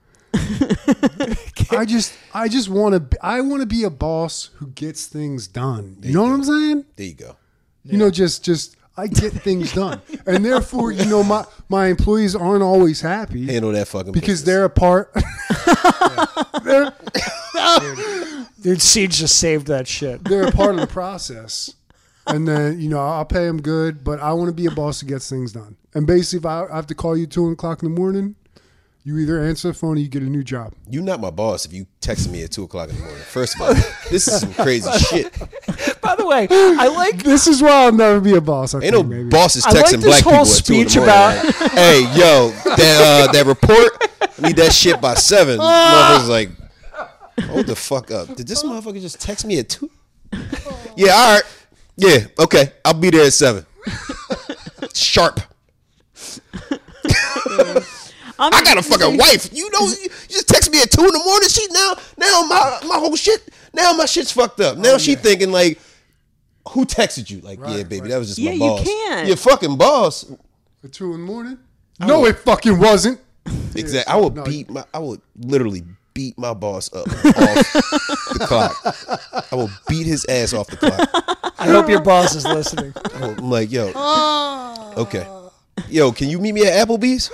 I just, I just want to. I want to be a boss who gets things done. You know what I'm saying? There you go. You know, just, just I get things done, and therefore, you know, my my employees aren't always happy Handle that fucking because business. they're a part. they're, Dude, Siege just saved that shit. they're a part of the process. And then, you know, I'll pay them good, but I want to be a boss who gets things done. And basically, if I, I have to call you two o'clock in the morning, you either answer the phone or you get a new job. You're not my boss if you texting me at two o'clock in the morning. First of all, this is some crazy shit. By the way, I like This is why I'll never be a boss. I Ain't no think, maybe. bosses I like texting this black whole people at two in the speech morning. about- like, hey, yo, that uh, that report, I need that shit by seven. Motherfucker's like, hold the fuck up. Did this motherfucker just text me at two? Yeah, all right. Yeah, okay. I'll be there at seven. Sharp. I'm I got a fucking wife. You know, you just text me at two in the morning. She now, now my my whole shit. Now my shit's fucked up. Now Oh, she yeah. thinking like, who texted you? Like, Right, yeah, baby, right. that was just Yeah, my you boss. can't. Your fucking boss. At two in the morning? No, it fucking wasn't. Exactly. I would no. beat my. I would literally beat my boss up off the clock. I will beat his ass off the clock. I hope your boss is listening. I'm like, yo, okay, yo, can you meet me at Applebee's?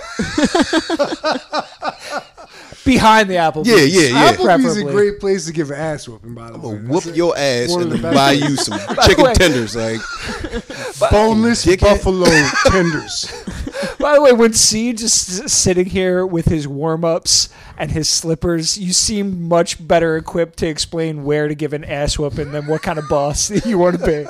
Behind the Applebee's. Yeah, yeah, yeah. Applebee's a Preferably. great place to give an ass whooping, by the way. I'm gonna whoop your ass one and of the then best buy ways. you some the chicken way- tenders. Like, Boneless dickhead. buffalo tenders. By the way, when Siege is s- sitting here with his warm-ups and his slippers, you seem much better equipped to explain where to give an ass whooping than what kind of boss you want to be.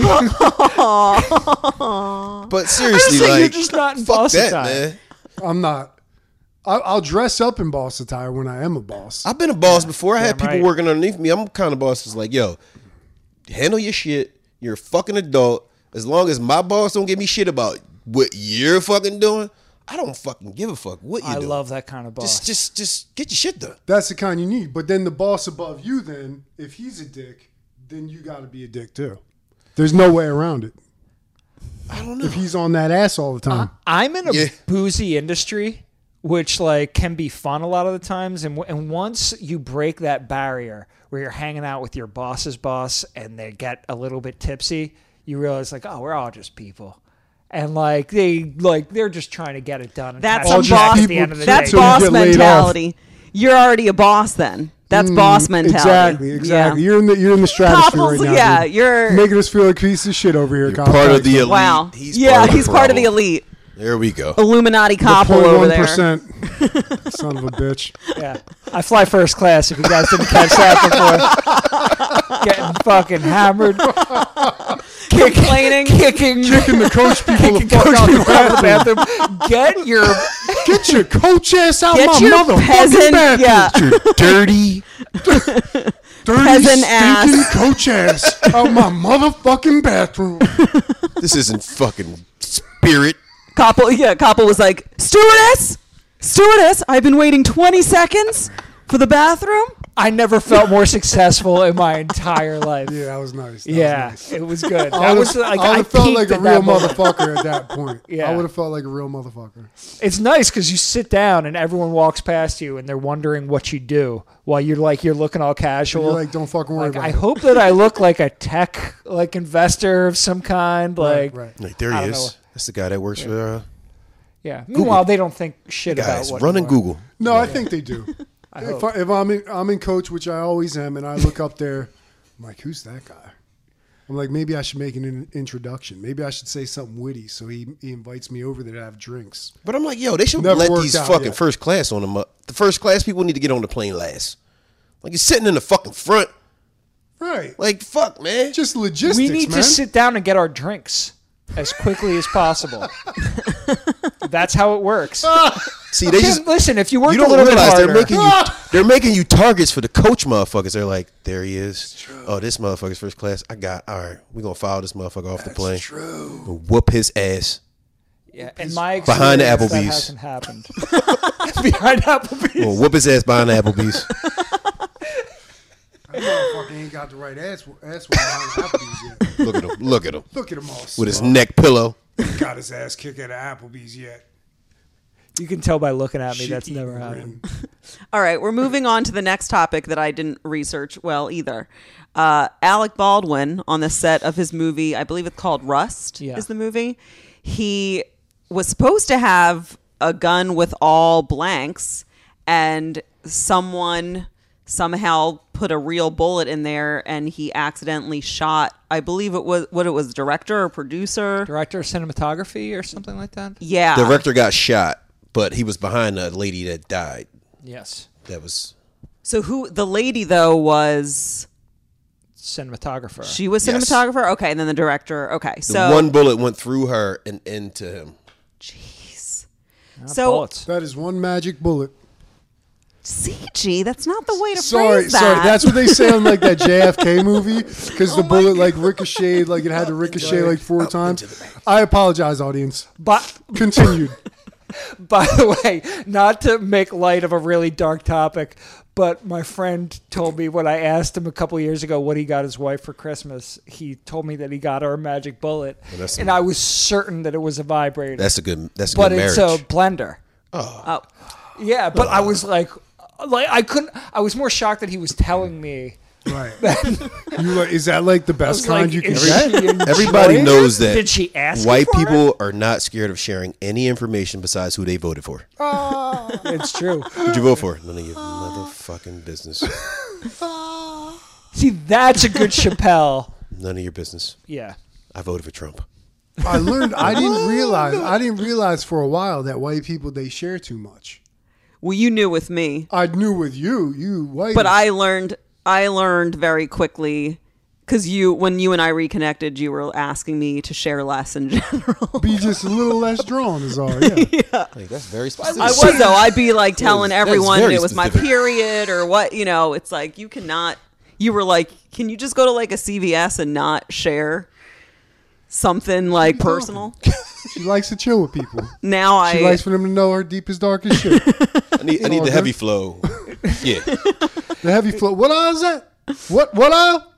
but seriously, saying like, you're just not in fuck boss that, attire. man. I'm not. I- I'll dress up in boss attire when I am a boss. I've been a boss before. I had damn people right. working underneath me. I'm kind of boss that's like, yo, handle your shit. You're a fucking adult. As long as my boss don't give me shit about what you're fucking doing, I don't fucking give a fuck what you I do. love that kind of boss. Just, just, just get your shit done. That's the kind you need. But then the boss above you, then, if he's a dick, then you got to be a dick too. There's no way around it. I don't know. If he's on that ass all the time. I'm in a Yeah. boozy industry, which like can be fun a lot of the times, and w- and once you break that barrier where you're hanging out with your boss's boss and they get a little bit tipsy, you realize like, oh, we're all just people, and like they like they're just trying to get it done. And That's cash some a check boss. at the end of the That's day. Till you boss get laid off. mentality. You're already a boss then. That's boss mentality. Exactly, exactly. Yeah. You're in the you're in the stratosphere Couples, right now. yeah, dude. you're making us feel like pieces of shit over here. You're Kyle. part of Thanks, the man. elite. wow. He's yeah, part of the he's part of the problem. elite. There we go. Illuminati The couple zero over point one there. percent. Son of a bitch. Yeah, I fly first class. If you guys didn't catch that before, getting fucking hammered, Complaining. kicking, Kicking the coach people the kicking fuck coach out people the out of the bathroom. bathroom. Get your Get your coach ass out Get my your motherfucking peasant, bathroom. yeah, You're dirty. Dirty, peasant stinking ass. coach ass out my motherfucking bathroom. This isn't fucking Spirit. Koppel, yeah, Koppel was like, stewardess, stewardess, I've been waiting twenty seconds for the bathroom. I never felt more successful in my entire life. Yeah, that was nice. That Yeah, was nice. it was good. I That would was have like I I would've felt peaked like a at real that moment. motherfucker at that point. Yeah. I would have felt like a real motherfucker. It's nice because you sit down and everyone walks past you and they're wondering what you do while you're like you're looking all casual. You're like, don't fucking worry Like, about I it. hope that I look like a tech like investor of some kind. Like, right, right. Like, there I he don't is. know. That's the guy that works for uh, yeah. Meanwhile, they don't think shit guys. about what Run in you are. Google. No, I think they do. I if, hope. I, if I'm in, I'm in coach, which I always am, and I look up there, I'm like, who's that guy? I'm like, maybe I should make an in- introduction. Maybe I should say something witty so he, he invites me over there to have drinks. But I'm like, yo, they should Never let worked these out fucking yet. first class on them up. The first class people need to get on the plane last. Like, you're sitting in the fucking front. Right. Like, fuck, man. Just logistics, We need man. to sit down and get our drinks as quickly as possible. That's how it works. See, they just. Listen, if you work You a don't little bit realize harder, they're making you they're making you targets for the coach motherfuckers. They're like, there he is. Oh, this motherfucker's first class. I got all right. We're gonna follow this motherfucker off the plane. True. We'll whoop his ass. yeah, in my experience, Behind the that Applebee's. hasn't happened. Behind Applebee's. We'll whoop his ass behind the Applebee's. That motherfucker ain't got the right ass, ass behind Applebee's yet. Look at him. Look at him. Look at him all With his slow. neck pillow. Got his ass kicked at Applebee's yet. You can tell by looking at me that's Shit-eating never happened. grin. All right, we're moving on to the next topic that I didn't research well either. Uh, Alec Baldwin on the set of his movie, I believe it's called Rust, Yeah. is the movie. He was supposed to have a gun with all blanks, and someone somehow put a real bullet in there, and he accidentally shot. I believe it was what it was, director or producer. Director of cinematography or something like that? Yeah, The director got shot, but he was behind a lady that died. Yes. That was So who the lady though was? Cinematographer. She was Yes. cinematographer. Okay, and then the director. Okay, the so one bullet went through her and into him. Jeez. Not so bullets. That is one magic bullet. C G, that's not the way to Sorry, phrase that. sorry. That's what they say on like that J F K movie Oh because the bullet like ricocheted, like it had to ricochet like four times. I apologize, audience. But Continued. By the way, not to make light of a really dark topic, but my friend told me when I asked him a couple years ago what he got his wife for Christmas, he told me that he got her a magic bullet, Well, that's and a- I was certain that it was a vibrator. That's a good. That's a but good it's marriage. a blender. Oh, Yeah, but I was like, like I couldn't. I was more shocked that he was telling me. Right. You like, is that like the I best was kind like, you can is get? she enjoying Everybody it? knows that. Did she ask? White you for people are not scared of sharing any information besides who they voted for. It? It's true. Who'd you vote for? None of your motherfucking business. See, that's a good Chappelle. None of your business. Yeah. I voted for Trump. I learned. I didn't realize. I didn't realize for a while that white people they share too much. well, you knew with me, I knew with you, you white. but I learned. I learned very quickly because you, when you and I reconnected, you were asking me to share less in general. be just a little less drawn, is all. Yeah. Like, that's very specific. I was though. I'd be like telling That is- that is everyone very it was my specific. period or what. You know, it's like you cannot. You were like, can you just go to like a C V S and not share something like What are you personal? She likes to chill with people. Now She I. likes for them to know her deepest, darkest shit. I need, I need Oh, the heavy dude. flow. Yeah. The heavy flow. What aisle is that? What what aisle?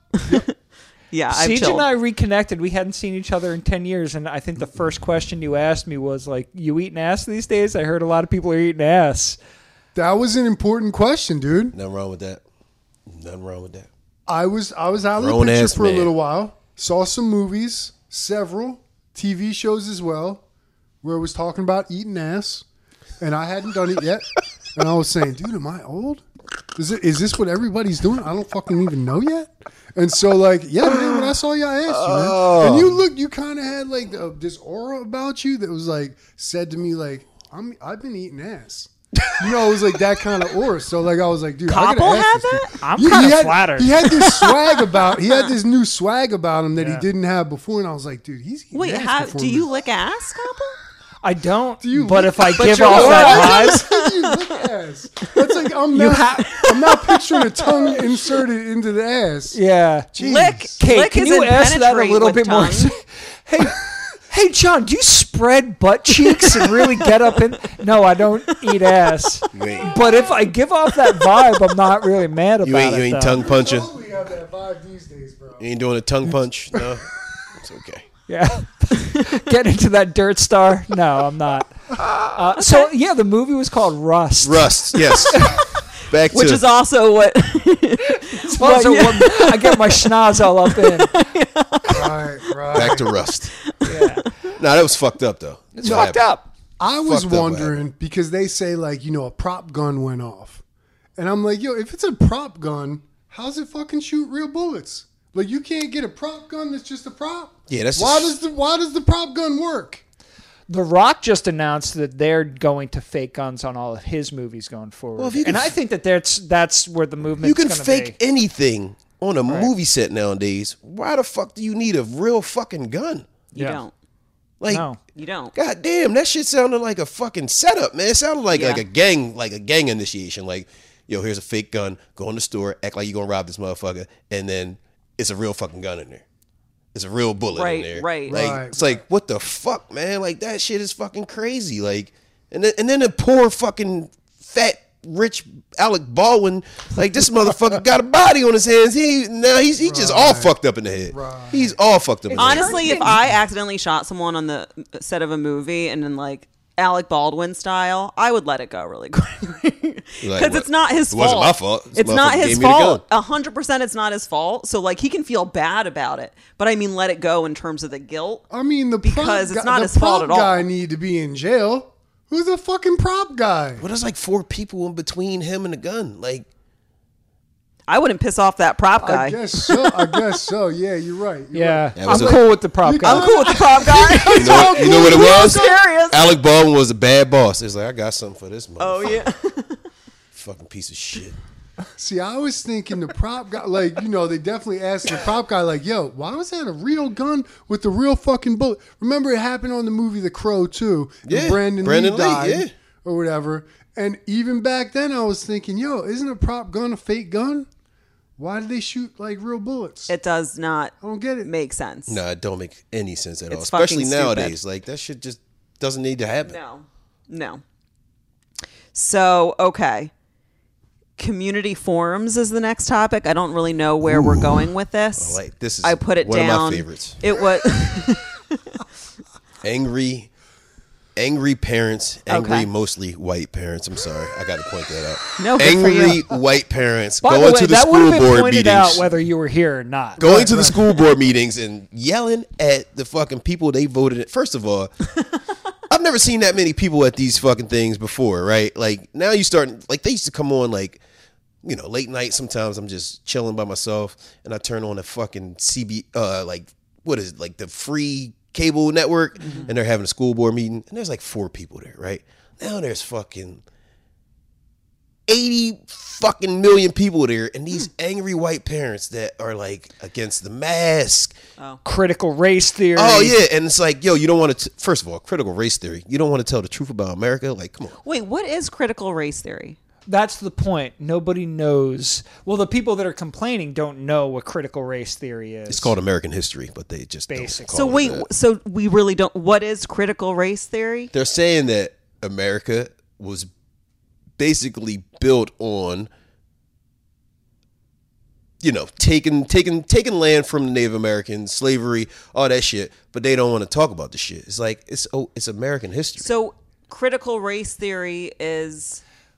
yeah, I've Siege chilled. and I reconnected. We hadn't seen each other in ten years, and I think the first question you asked me was like, "You eating ass these days?" I heard a lot of people are eating ass. That was an important question, dude. Nothing wrong with that. Nothing wrong with that. I was I was out of the Grown picture ass for a man. little while. Saw some movies, several T V shows as well, where it was talking about eating ass, and I hadn't done it yet. And I was saying, dude, am I old? Is it is this what everybody's doing? I don't fucking even know yet. And so, like, yeah, man, when I saw you, I asked you, man. Oh. And you look, you kind of had like the, this aura about you that was like said to me, like, I'm I've been eating ass. You know, it was like that kind of aura. So, like, I was like, dude, I Koppel gotta ask had this dude. that? I'm Yeah, kind he of had- flattered. He had this swag about. He had this new swag about him that Yeah. he didn't have before, and I was like, dude, he's eating Wait, ass how, before do me. you lick ass, couple? I don't. you but lick- if I But give you're off old. that vibe, you lick ass. That's like I'm You not. ha- I'm not picturing a tongue inserted into the ass. yeah. Lick, Kate, lick can is you in ask that a penetrate little with bit more? tongue. hey, hey, John, do you spread butt cheeks and really get up in? No, I don't eat ass. Wait. But if I give off that vibe, I'm not really mad about You ain't, it. you ain't though. tongue punching. Oh, we have that vibe these days, bro. You ain't doing a tongue punch. No. It's okay. Yeah. Get into that dirt star? No, I'm not. Uh, so, yeah, the movie was called Rust. Rust. Yes. Back to Which is also what. It's also when I get my schnoz all up in. Right, right. back to Rust. Yeah. Nah, that was fucked up though. It's fucked up. I was Fucked up what wondering because they say like you know a prop gun went off, and I'm like, yo, if it's a prop gun, how's it fucking shoot real bullets? Like you can't get a prop gun that's just a prop. Yeah, that's why just- does the why does the prop gun work? The Rock just announced that they're going to fake guns on all of his movies going forward. Well, if you and can I f- think that that's that's where the movement You can going to fake be. anything on a movie set nowadays. Why the fuck do you need a real fucking gun? You Yeah. don't. Like, No. You don't. god damn, that shit sounded like a fucking setup, man. It sounded like Yeah. like a gang, like a gang initiation. Like, yo, here's a fake gun. Go in the store, act like you gonna rob this motherfucker, and then it's a real fucking gun in there. It's a real bullet in Right, there. right. Like, Right, it's like, what the fuck, man? Like that shit is fucking crazy. Like, and then and then the poor fucking fat rich Alec Baldwin, like this motherfucker got a body on his hands. He now he's he just all fucked up in the head. Right. He's all fucked up in the head. Honestly, if I accidentally shot someone on the set of a movie and then like Alec Baldwin style, I would let it go really quick because Like, what? it's not his It fault. wasn't my fault. This It's not motherfucker his gave me the fault. gun. A hundred percent, it's not his fault. So like he can feel bad about it, but I mean, let it go in terms of the guilt. I mean the Because prop it's guy, not the his fault prop at all. guy need to be in jail. Who's the fucking prop guy? Well, there's like four people in between him and the gun. Like, I wouldn't piss off that prop guy. I guess so. I guess so. Yeah, you're right. You're Yeah, right. That was I'm a- cool with the prop guy. I'm cool with the prop guy. you know, you know what it was? Serious. Alec Baldwin was a bad boss. It's like, I got something for this motherfucker. Oh yeah. Fucking piece of shit. See, I was thinking the prop guy, like, you know, they definitely asked the prop guy, like, yo, why was that a real gun with the real fucking bullet? Remember it happened on the movie The Crow, too. And Yeah, Brandon, Brandon Lee Lee, died yeah. or whatever. And even back then, I was thinking, yo, isn't a prop gun a fake gun? Why did they shoot, like, real bullets? It does not I don't get it. make sense. Nah, it don't make any sense at all. It's Especially fucking stupid. nowadays. Like, that shit just doesn't need to happen. No. No. So, okay. Community forums is the next topic. I don't really know where we're going with this. Oh, like, this is I put it one down. of my favorites. It was Angry, angry parents. Angry, Okay. mostly white parents. I'm sorry. I got to point that out. No, good for angry you. white parents By going the way, to the that would school have been board pointed meetings. out whether you were here or not. Going Right, to the right. school board meetings and yelling at the fucking people they voted in. First of all, I've never seen that many people at these fucking things before, right? Like, now you start, like, they used to come on, like, you know, late night. Sometimes I'm just chilling by myself and I turn on a fucking C B, uh, like, what is it, like the free cable network, Mm-hmm. and they're having a school board meeting and there's like four people there, right? Now there's fucking eighty fucking million people there, and these angry white parents that are like against the mask. Critical race theory. Oh yeah, and it's like, yo, you don't want to. First of all, critical race theory. You don't want to tell the truth about America. Like, come on. Wait, what is critical race theory? That's the point. Nobody knows. Well, the people that are complaining don't know what critical race theory is. It's called American history, but they just don't Basically. call So it wait, that. so we really don't. What is critical race theory? They're saying that America was basically built on, you know, taking taking taking land from the Native Americans, slavery, all that shit, but they don't want to talk about the shit. It's like it's oh, it's American history. So critical race theory is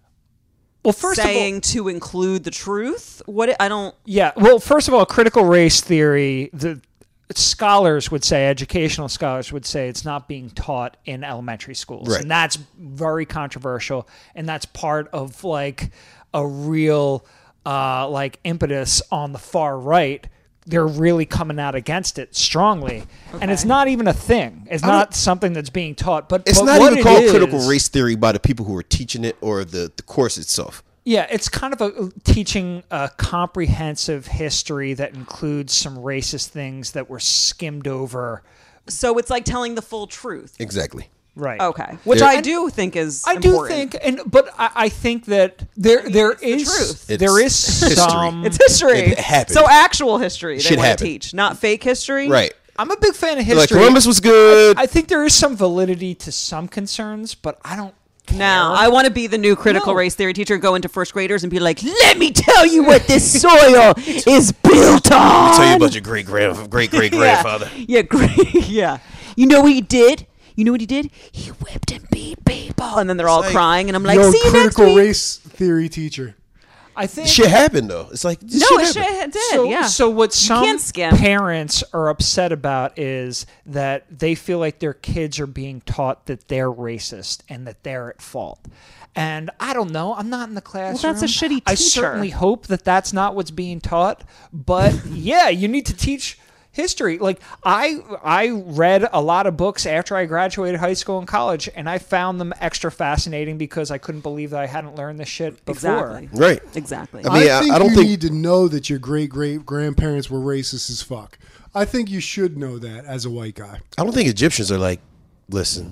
well, first saying of all, to include the truth. What I don't. yeah. Well, first of all, critical race theory. The scholars would say, educational scholars would say, it's not being taught in elementary schools, Right. and that's very controversial. And that's part of like a real uh, like impetus on the far right. They're really coming out against it strongly, and it's not even a thing. It's not something that's being taught. But It's but not what even it called is- critical race theory by the people who are teaching it or the, the course itself. Yeah, it's kind of a teaching a comprehensive history that includes some racist things that were skimmed over. So it's like telling the full truth. Exactly. Right. Okay, which There- I do think is. I do important. think, and but I, I think that there there it's the is truth. there It's is history. some. It's history. It happened. So actual history they Shit want to happened. teach, not fake history. Right. I'm a big fan of Like history. Columbus was good. I think there is some validity to some concerns, but I don't. Care. Now, I want to be the new critical No. race theory teacher and go into first graders and be like, let me tell you what this soil is built on. Tell you about your great grand great great grandfather. Yeah, yeah, great. Yeah. You know what he did? You know what he did? He whipped and beat people. And then they're all like, crying, and I'm like, Yo, see you next critical week. race theory teacher. I think Shit happened though. It's like this No, it shit shit happened. did, So, yeah. so what some can't skim. parents are upset about is that they feel like their kids are being taught that they're racist and that they're at fault. And I don't know. I'm not in the classroom. that's a shitty I teacher. certainly hope that that's not what's being taught. But yeah, you need to teach history. Like I, I read a lot of books after I graduated high school and college, and I found them extra fascinating because I couldn't believe that I hadn't learned this shit before. Exactly. Right. Exactly. I mean, I I- think I don't you think- need to know that your great great grandparents were racist as fuck. I think you should know that as a white guy. I don't think Egyptians are like, listen,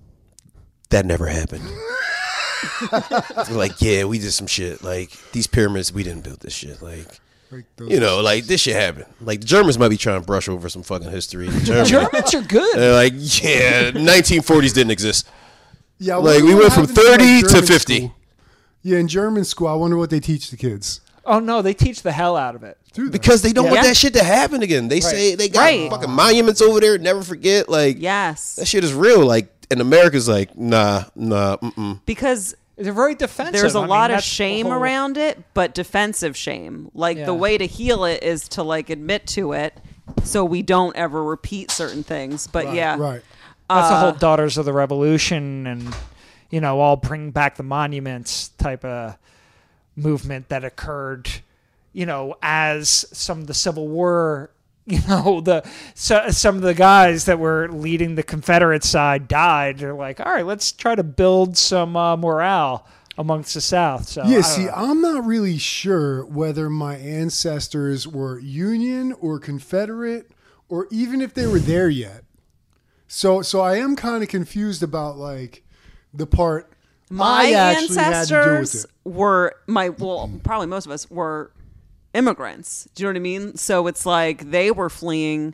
that never happened. They're like, yeah, we did some shit. Like these pyramids, we didn't build this shit. Like, Like those- you know, like this shit happened. Like the Germans might be trying to brush over some fucking history. The Germans, Germans are good. they're like, yeah, nineteen forties didn't exist. yeah, I like, wonder we what went from happens in, like, thirty to German fifty. school. Yeah, in German school, I wonder what they teach the kids. Oh no, they teach the hell out of it. Do they? Because they don't want Yeah. that shit to happen again. They say they got Right. fucking monuments over there. Never forget. Like, yes. that shit is real. Like, and America's like, nah, nah, mm-mm. Because They're very defensive. there's a I mean, lot of that's the shame whole- around it, but defensive shame. Like Yeah. the way to heal it is to like admit to it so we don't ever repeat certain things. But yeah. Right. That's the Uh, whole Daughters of the Revolution, and you know, all bring back the monuments type of movement that occurred. You know, as some of the Civil War, you know, the so, some of the guys that were leading the Confederate side died. They're like, all right, let's try to build some uh, morale amongst the South. So I Yeah, don't see, know. I'm not really sure whether my ancestors were Union or Confederate or even if they were there yet. So so I am kind of confused about like the part My I actually had to do with ancestors it. were my well, probably most of us were immigrants. Do you know what I mean? So it's like they were fleeing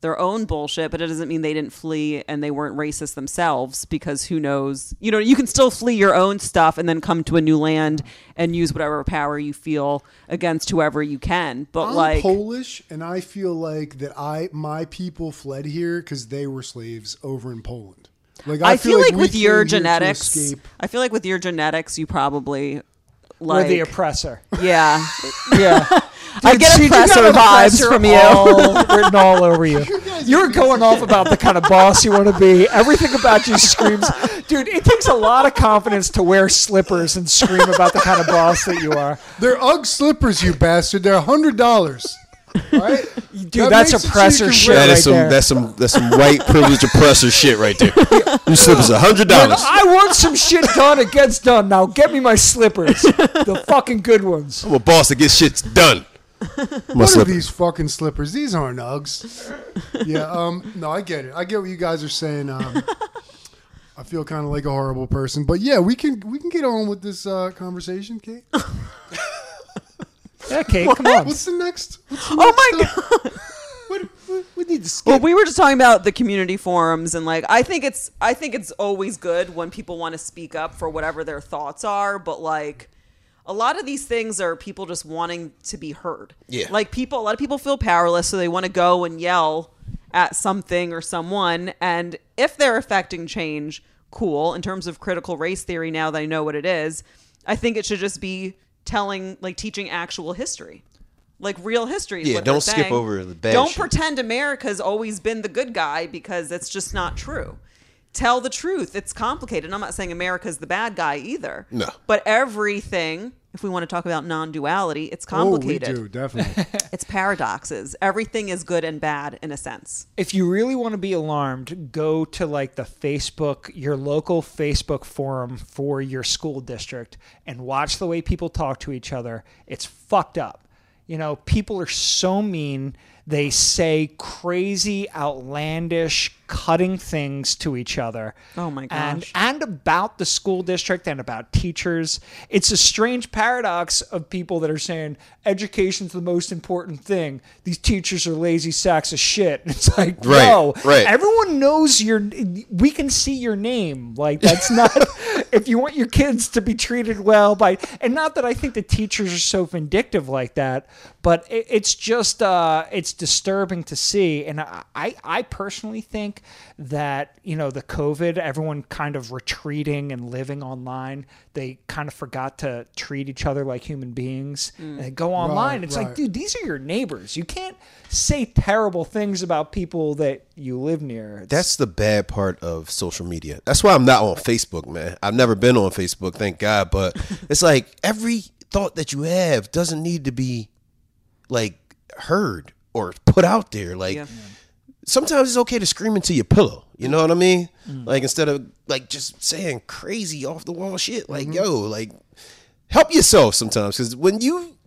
their own bullshit, but it doesn't mean they didn't flee and they weren't racist themselves, because who knows, you know, you can still flee your own stuff and then come to a new land and use whatever power you feel against whoever you can. But I'm like Polish, and I feel like that I my people fled here because they were slaves over in Poland. Like I, feel, like, we with came your here to genetics, escape. I feel like with your genetics, you probably We're like the oppressor. yeah. Yeah. I Dude, get see, you oppressor got vibes oppressor from you. all written all over you. You're going off about the kind of boss you want to be. Everything about you screams. Dude, it takes a lot of confidence to wear slippers and scream about the kind of boss that you are. They're Ugg slippers, you bastard. They're a hundred dollars. Right? Dude, That that's makes it so oppressor you can shit wear- That right is some there. that's some that's some white privilege oppressor shit right there. You slippers a hundred When dollars. I want some shit done, it gets done. Now get me my slippers. The fucking good ones. I'm a boss that gets shit done. My What are slipper. these fucking slippers? These aren't Uggs. Yeah, um, no, I get it. I get what you guys are saying. Um, I feel kind of like a horrible person, but yeah, we can we can get on with this uh, conversation, Kate. Yeah, Kate, come on. What's the next? What's the Oh next my step? god. What, what, we need to skip. Well, we were just talking about the community forums, and like I think it's I think it's always good when people want to speak up for whatever their thoughts are, but like a lot of these things are people just wanting to be heard. Yeah. Like people a lot of people feel powerless, so they want to go and yell at something or someone, and if they're affecting change, cool. In terms of critical race theory, now that I know what it is, I think it should just be telling like teaching actual history. Like real history. Is Yeah, what don't they're skip saying. over the bad Don't shit. pretend America's always been the good guy, because it's just not true. Tell the truth. It's complicated. I'm not saying America's the bad guy either. No. But everything, if we want to talk about non-duality, it's Oh, we complicated. do, definitely. It's paradoxes. Everything is good and bad in a sense. If you really want to be alarmed, go to like the Facebook, your local Facebook forum for your school district, and watch the way people talk to each other. It's fucked up. You know, people are so mean. They say crazy, outlandish, cutting things to each other. Oh my And, gosh. and about the school district and about teachers. It's a strange paradox of people that are saying education's the most important thing. These teachers are lazy sacks of shit. It's like, Right, no, right. everyone knows your, we can see your name. Like that's not, if you want your kids to be treated well by, and not that I think the teachers are so vindictive like that, but it, it's just, uh, it's disturbing to see. And I, I, I personally think that, you know, the COVID, everyone kind of retreating and living online, they kind of forgot to treat each other like human beings and they go online. Right, it's right. like, dude, these are your neighbors. You can't say terrible things about people that you live near. It's, That's the bad part of social media. That's why I'm not on Facebook, man. I've never been on Facebook, thank God. But it's like every thought that you have doesn't need to be like heard or put out there. Like Yeah. sometimes it's okay to scream into your pillow. You know what I mean? Like instead of like just saying crazy off the wall shit. Like yo, like help yourself sometimes, because when you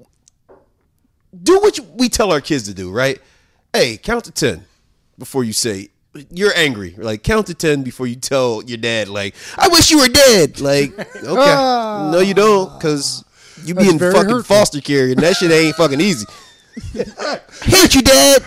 do what you, we tell our kids to do, right? Hey, count to ten before you say you're angry. Like count to ten before you tell your dad, like, I wish you were dead. Like, okay, no, you don't, because you be That's in very fucking hurtful. foster care, and that shit ain't fucking easy. Hate you, dad.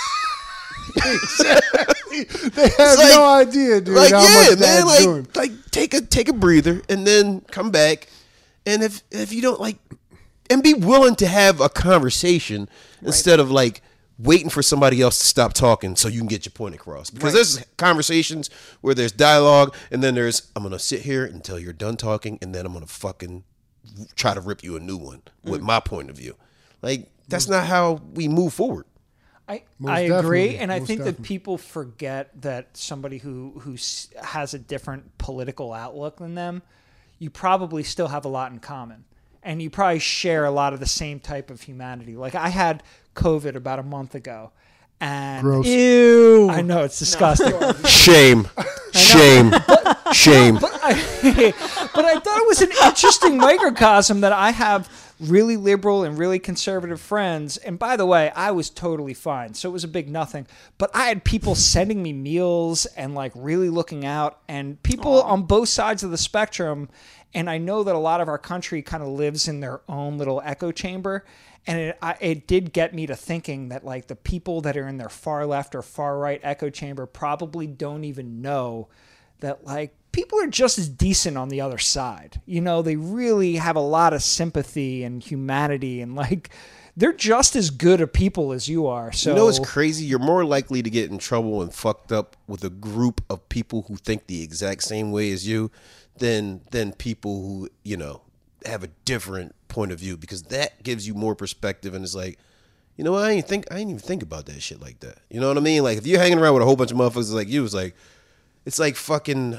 They have like- no idea, dude, Like how yeah, much man. Dad's Like doing. like take a take a breather and then come back. And if if you don't like, and be willing to have a conversation instead of like waiting for somebody else to stop talking so you can get your point across. Because there's conversations where there's dialogue, and then there's I'm gonna sit here until you're done talking, and then I'm gonna fucking try to rip you a new one with my point of view. Like that's not how we move forward. I, Most I agree, definitely. and I Most think that definitely. people forget that somebody who who s- has a different political outlook than them, you probably still have a lot in common, and you probably share a lot of the same type of humanity. Like I had COVID about a month ago, and Gross. Ew. I know it's disgusting. Shame, shame, shame. But I, but I thought it was an interesting microcosm that I have really liberal and really conservative friends. And by the way, I was totally fine. So it was a big nothing. But I had people sending me meals and like really looking out, and people Aww. on both sides of the spectrum. And I know that a lot of our country kind of lives in their own little echo chamber. And it, I, it did get me to thinking that like the people that are in their far left or far right echo chamber probably don't even know that like people are just as decent on the other side. You know, they really have a lot of sympathy and humanity, and like they're just as good a people as you are. So you know what's crazy? You're more likely to get in trouble and fucked up with a group of people who think the exact same way as you than than people who, you know, have a different point of view, because that gives you more perspective, and it's like, you know what, I ain't think I ain't even think about that shit like that. You know what I mean? Like if you're hanging around with a whole bunch of motherfuckers like you, it's like it's like fucking,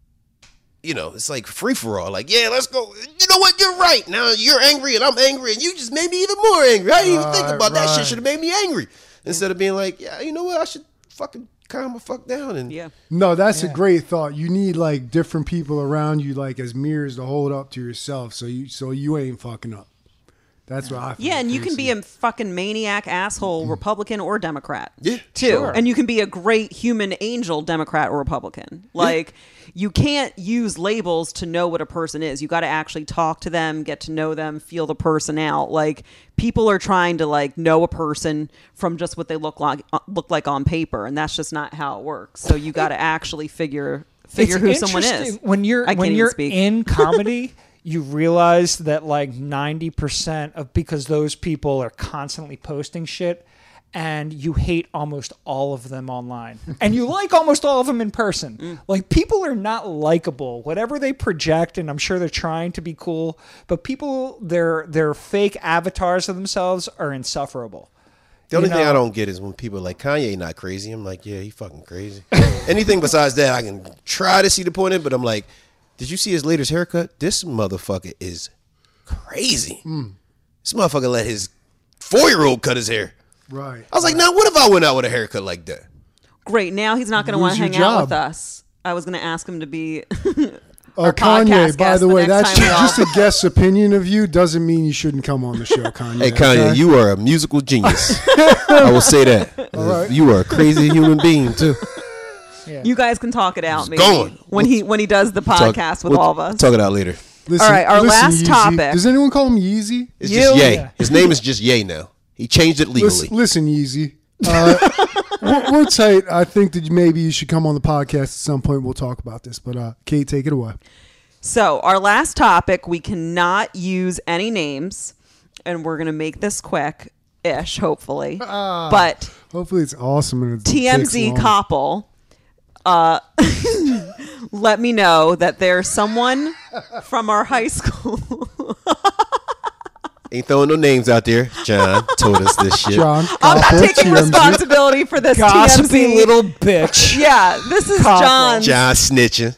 you know, it's like free for all. Like, yeah, let's go. You know what? You're right. Now you're angry and I'm angry, and you just made me even more angry. I didn't even think about that shit. Should have made me angry. Instead of being like, yeah, you know what? I should fucking calm the fuck down. And yeah. No, that's Yeah. a great thought. You need like different people around you, like as mirrors to hold up to yourself, so you so you ain't fucking up. That's what I. Yeah, and you can be a fucking maniac asshole, Republican or Democrat. Yeah, too. sure. And you can be a great human angel, Democrat or Republican. Like, you can't use labels to know what a person is. You got to actually talk to them, get to know them, feel the person out. Like, people are trying to like know a person from just what they look like uh, look like on paper, and that's just not how it works. So you got to actually figure figure It's who someone interesting. is. When you're I can't when even you're speak. in comedy, you realize that like ninety percent of, because those people are constantly posting shit, and you hate almost all of them online, and you like almost all of them in person. Mm. Like, people are not likable, whatever they project, and I'm sure they're trying to be cool, but people, their their fake avatars of themselves are insufferable. The only You thing know- I don't get is when people are like, Kanye not crazy. I'm like, yeah, he fucking crazy. Anything besides that, I can try to see the point in, but I'm like, did you see his latest haircut? This motherfucker is crazy. Mm. This motherfucker let his four-year-old cut his hair. right. I was like, now what if I went out with a haircut like that? Great. Now he's not going to Lose want to your hang out job. with us. I was going to ask him to be Uh, our podcast Kanye, by guest the the way, next that's time we all- just a guest's opinion of you. Doesn't mean you shouldn't come on the show, Kanye. Hey, Kanye, okay? you are a musical genius. I will say that. right. You are a crazy human being, too. You guys can talk it out, It's maybe going. when he when he does the Talk- podcast with we'll all of us. Talk it out later. Listen, All right, our listen, last Yeezy. topic. Does anyone call him Yeezy? It's You- just Ye. Yeah. His name is just Ye now. He changed it legally. Listen, listen Yeezy. Uh, we're, we're tight. I think that maybe you should come on the podcast at some point. We'll talk about this. But uh, Kate, take it away. So our last topic, we cannot use any names, and we're gonna make this quick-ish, hopefully. But Hopefully, it's awesome. And it T M Z takes long. Koppel, uh, let me know that there's someone from our high school. Ain't throwing no names out there. John told us this shit. John, I'm not Koppel, taking T M Z. responsibility for this Gossipy T M Z. little bitch. Yeah, this is Koppel. John's. John snitching.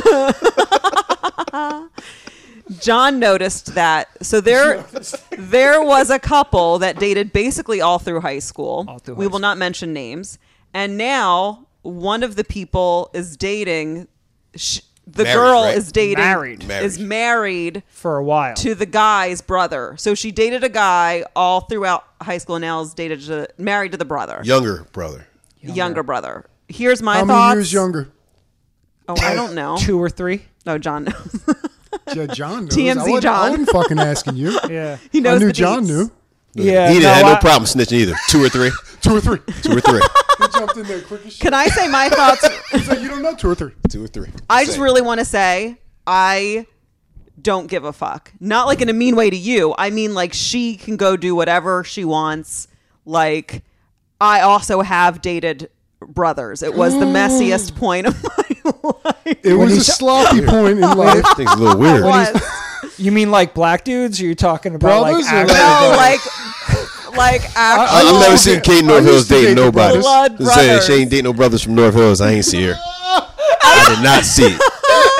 John noticed that. So there, there was a couple that dated basically all through high school. All through we high will not mention names. And now one of the people is dating. Sh- the Married, girl right? is dating. Married. Is married For a while. to the guy's brother. So she dated a guy all throughout high school, and now is dated to, married to the brother, Younger brother. younger, brother. Here's my How thoughts. many years younger? Oh, I don't know. Two or three. No, John knows. Yeah, John knows. T M Z I wasn't, John. I wasn't fucking asking you. Yeah. he knows I knew the John deets. knew. Yeah. he didn't no, have no I- problem snitching either. Two or three. Two or three. Two or three. He jumped in there quick as shit. Can I say my thoughts? He's like, you don't know two or three. Two or three. I just Same. really want to say I don't give a fuck. Not like in a mean way to you. I mean, like, she can go do whatever she wants. Like, I also have dated brothers. It was the messiest point of my life. It was a he's- sloppy point in life. That thing's a little weird. It was. You mean like black dudes? Or you talking about Brothers like or actual No, like- like, like I, actual. I've never seen Kate I North Hills used to dating date the nobody. brothers. Blood Just saying, brothers. she ain't dating no brothers from North Hills. I ain't see her. I did not see it.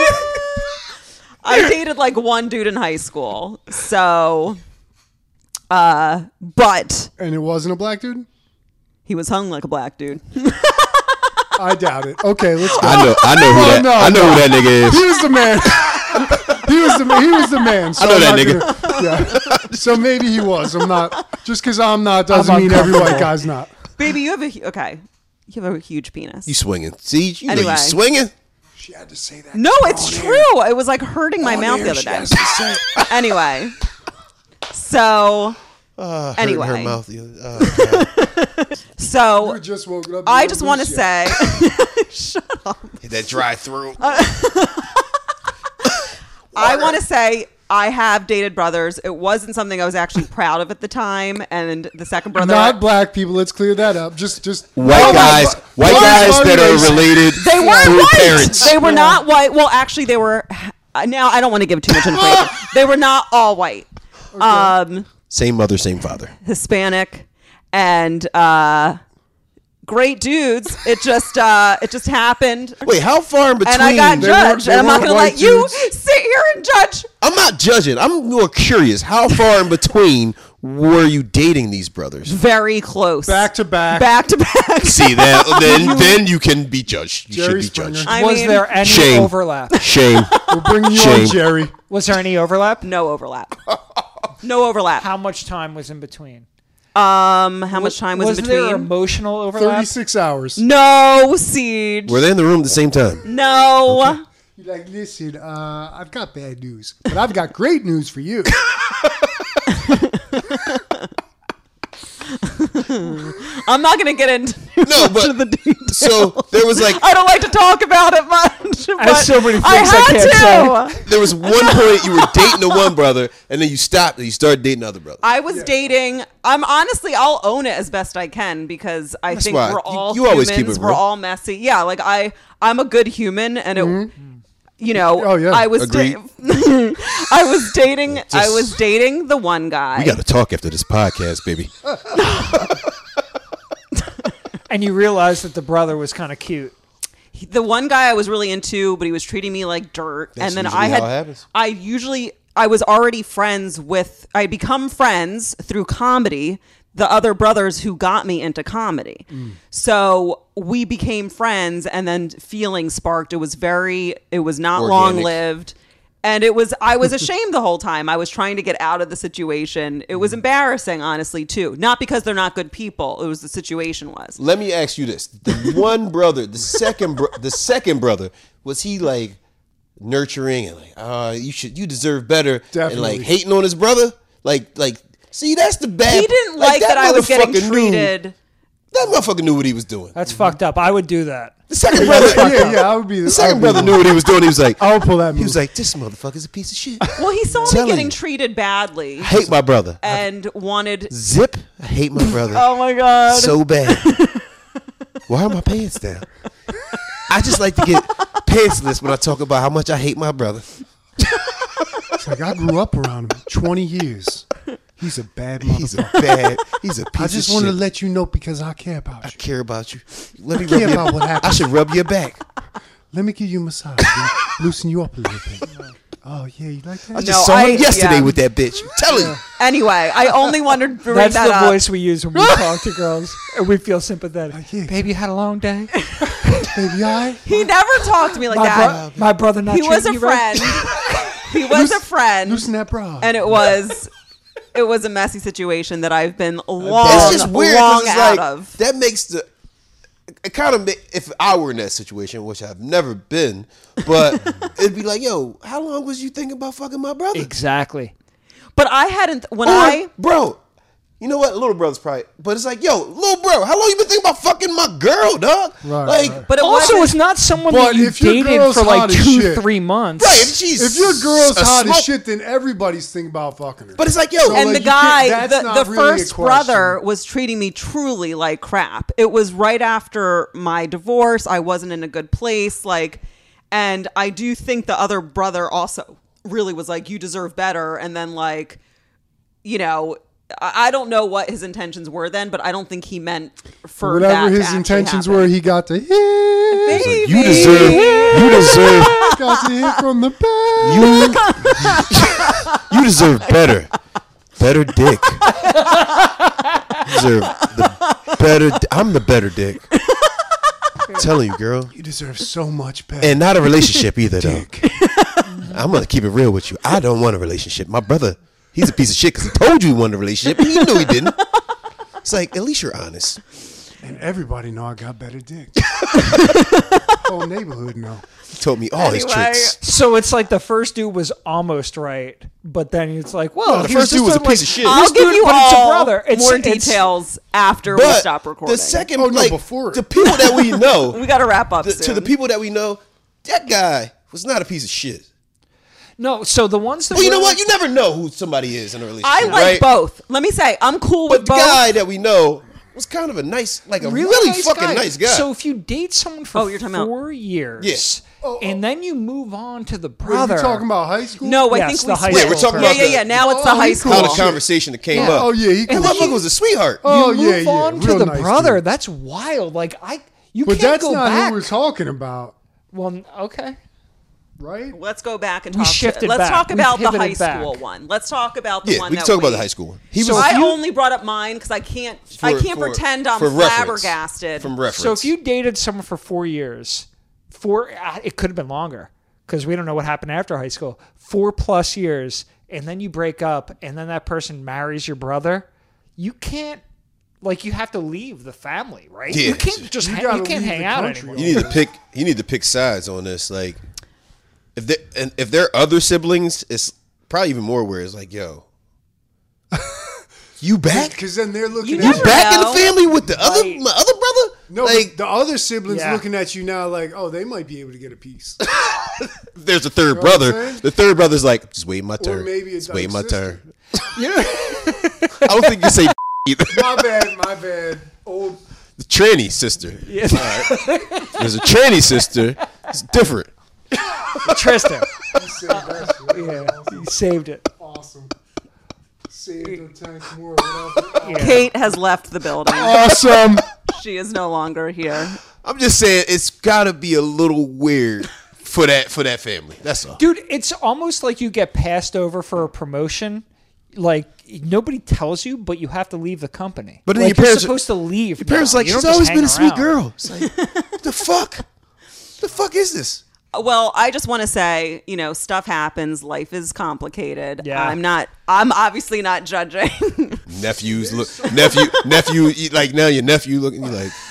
I dated like one dude in high school. So, uh, but And it wasn't a black dude? he was hung like a black dude. I doubt it. Okay, let's go. I know. I know who Oh, that. no, I know no. who that nigga is. He was the man. he was the he was the man. So I know I'm that not nigga. Gonna, Yeah. So maybe he was. I'm not. Just because I'm not doesn't I'm mean every white uncomfortable. guy's not. Baby, you have a hu- okay. You have a huge penis. You swinging. See, you know Anyway. you swinging. She had to say that. no, it's On true. air. It was like hurting my On mouth air, the other she day. has to say it. Anyway, so Uh, hurting Anyway. her mouth. the other- Oh, God. so You were just woken up. I You just don't want to do shit. say, shut up. Hit that dry throat. I want to say I have dated brothers. It wasn't something I was actually proud of at the time. And the second brother, Not black people. Let's clear that up. Just, just White Oh, guys, my- white my guys sorry, that are race. related they weren't through white. parents. They were not white. Well, actually, they were. Now I don't want to give too much information. They were not all white. Um, Same mother, same father. Hispanic, and uh, great dudes. It just uh, it just happened. Wait, how far in between? And I got They judged, weren't- they and I'm not weren't going to let white you dudes. sit here and judge. I'm not judging. I'm more curious. How far in between were you dating these brothers? Very close. Back to back. Back to back. See that? Then, then you can be judged. You Jerry should be judged. Springer. I Was mean, there any Shame. overlap? Shame. We're bringing you Shame. on, Jerry. Was there any overlap? no overlap? No overlap. How much time was in between? Um, how much time was, was in there between? emotional overlap? Thirty-six hours. No, Siege. Were they in the room at the same time? No. You're like, listen, uh, I've got bad news, but I've got great news for you. I'm not going to get into too No, much but- of the details. So there was like I don't like to talk about it much. But so many things I I had can't to. there was one point you were dating the one brother, and then you stopped and you started dating the other brother. I was dating. I'm honestly, I'll own it as best I can because I That's think why. we're You- all you always humans. keep it We're real. all messy. Yeah, like I, I'm a good human, and it, you know, Oh, yeah. I was, Agreed. da- I was dating, I Just- was dating the one guy. We got to talk after this podcast, baby. And you realized that the brother was kind of cute. the one guy I was really into, but he was treating me like dirt. That's and then usually I had, how it happens. I usually, I was already friends with, I become friends through comedy, the other brothers who got me into comedy. Mm. So we became friends, and then feelings sparked. It was very, it was not long Organic. lived. And it was, I was ashamed the whole time. I was trying to get out of the situation. It Mm. was embarrassing, honestly, too. Not because they're not good people. It was the situation was. Let me ask you this: the one brother, the second, bro- the second brother, was he like nurturing and like, uh, you should, you deserve better, and Definitely. like hating on his brother? Like, like, see, that's the bad. He didn't like, that, I was getting motherfucker knew- treated. that motherfucker knew what he was doing. That's fucked up. I would do that. The second brother, yeah, yeah, I would be the I second would be brother the- knew what he was doing. He was like, I would pull that he move. was like, this motherfucker's a piece of shit. Well, he saw me Telling getting you. treated badly I hate my brother. and wanted. Zip, I hate my brother. Oh my god! So bad. Why are my pants down? I just like to get pantsless when I talk about how much I hate my brother. It's like I grew up around him twenty years. He's a bad He's a motherfucker. bad. He's a piece I just of wanted shit. to let you know because I care about I you. care about you. Let me care rub your, about what happened. I should rub your back. Let me give you a massage. dude. Loosen you up a little bit. Oh yeah, you like that? I just No, saw him I- yesterday yeah. with that bitch. I'm telling you. Anyway, I only wanted to bring That's that the up. voice we use when we talk to girls, and we feel sympathetic. yeah. Baby, you had a long day. Baby, I. He never talked to me like My, that. bro- my brother not he was a treating you right? friend. He was a friend, Loosen that bra. and it was, it was a messy situation that I've been long, It's just weird. 'cause long it's out like, of. that makes the. It kind of make, if I were in that situation, which I've never been, but it'd be like, yo, how long was you thinking about fucking my brother? Exactly. But I hadn't when Or, I. bro, you know what? Little brother's probably, but it's like, yo, little bro, how long you been thinking about fucking my girl, dog? Right, like, right. But it Also, wasn't. it's not someone But that you if your dated girl's for like hot as two, shit- three months. right? If she's If your girl's a hot smoke- as shit, then everybody's thinking about fucking her. but it's like, yo, So, and like, the you guy, can't- that's the, not the really a first question. brother was treating me truly like crap. It was right after my divorce. I wasn't in a good place. Like, and I do think the other brother also really was like, you deserve better. And then like, you know, I, I don't know what his intentions were then, but I don't think he meant for that Whatever to his actually intentions happen. were, he got to hit. Baby. you deserve, you deserve, Got to hit from the back. you, you deserve better, better dick. You deserve the better. di- I'm the better dick. I'm telling you, girl. You deserve so much better. And not a relationship either, though. Dick. I'm gonna keep it real with you. I don't want a relationship. My brother He's a piece of shit because he told you he wanted a relationship, but you knew he didn't. It's like, at least you're honest. And everybody know I got better dick. Whole neighborhood know. He told me all his Anyway. tricks. So it's like the first dude was almost right, but then it's like, well, No, the he was first dude just was a like- piece of shit. I'll This give dude- you but it's a all brother. It's- more it's- details after we But stop recording. the second, Oh, no, like, before. the people that we know, we got to wrap up the, soon. to the people that we know, that guy was not a piece of shit. No, so the ones that Well, you know were- what? You never know who somebody is in a relationship. I like right? both. Let me say, I'm cool But with the both. guy that we know was kind of a nice, like a really, nice fucking guy. nice guy. So if you date someone for Oh, you're talking about- four years, Yeah. Oh, oh. and then you move on to the Wait, brother, we talking about high school? No, I Yes, think the we high switched. Yeah, we're talking yeah, about yeah, the- yeah. Now it's the Oh, high he's school. how the Shit. conversation that came Yeah. up. Oh, yeah, he that could- motherfucker was a sweetheart. Oh, you yeah, move yeah. on to Real the nice brother. dude. That's wild. Like I, you But can't that's go not back. who we're talking about, Well, okay. right? Let's go back and We talk. shifted let's back. talk We about the high pivoted back. school one. Let's talk about the Yeah, one we that can talk about we- the high school one. He So was I you- only brought up mine because I can't. I for- can't for- pretend I'm for reference. flabbergasted. From reference. So if you dated someone for four years, four, uh, it could have been longer because we don't know what happened after high school. Four plus years, and then you break up, and then that person marries your brother. You can't, like, you have to leave the family, right? Yeah. You can't just You hang, gotta you can't leave hang the out country. anymore. You need to pick. You need to pick sides on this. Like, if there and if there are other siblings, it's probably even more weird. It's like, yo, you back? Because then they're looking You at You never back in know. the family with the other Right. my other brother? No, like but the other siblings Yeah. looking at you now like, oh, they might be able to get a piece. there's a third know what I'm brother. saying? The third brother's like, just wait my turn. Or maybe it's just wait my sister. turn. Yeah. I don't think you say either. My bad, my bad. Old. The tranny sister. Yeah. There's a tranny sister. It's different. Tristan. You said that shit. Yeah, you saved it. Awesome. Saved the tank more. Whatever. Kate has left the building. Awesome. She is no longer here. I'm just saying it's gotta be a little weird for that for that family. That's all. Dude, it's almost like you get passed over for a promotion. Like nobody tells you, but you have to leave the company. But then like, your you're parents- supposed to leave. Your parents now. like You she's don't just always been hang a sweet around. girl. It's like what the fuck? The fuck is this? Well, I just want to say, you know, stuff happens. Life is complicated. Yeah. I'm not. I'm obviously not judging. Nephews look nephew nephew you- like now your nephew looking you like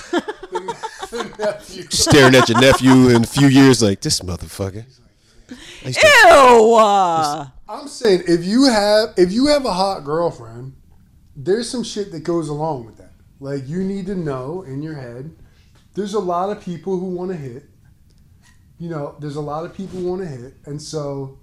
staring at your nephew in a few years like this motherfucker. I used to- Ew. uh, I'm saying if you have if you have a hot girlfriend, there's some shit that goes along with that. Like you need to know in your head, there's a lot of people who want to hit. You know, there's a lot of people who want to hit, and so.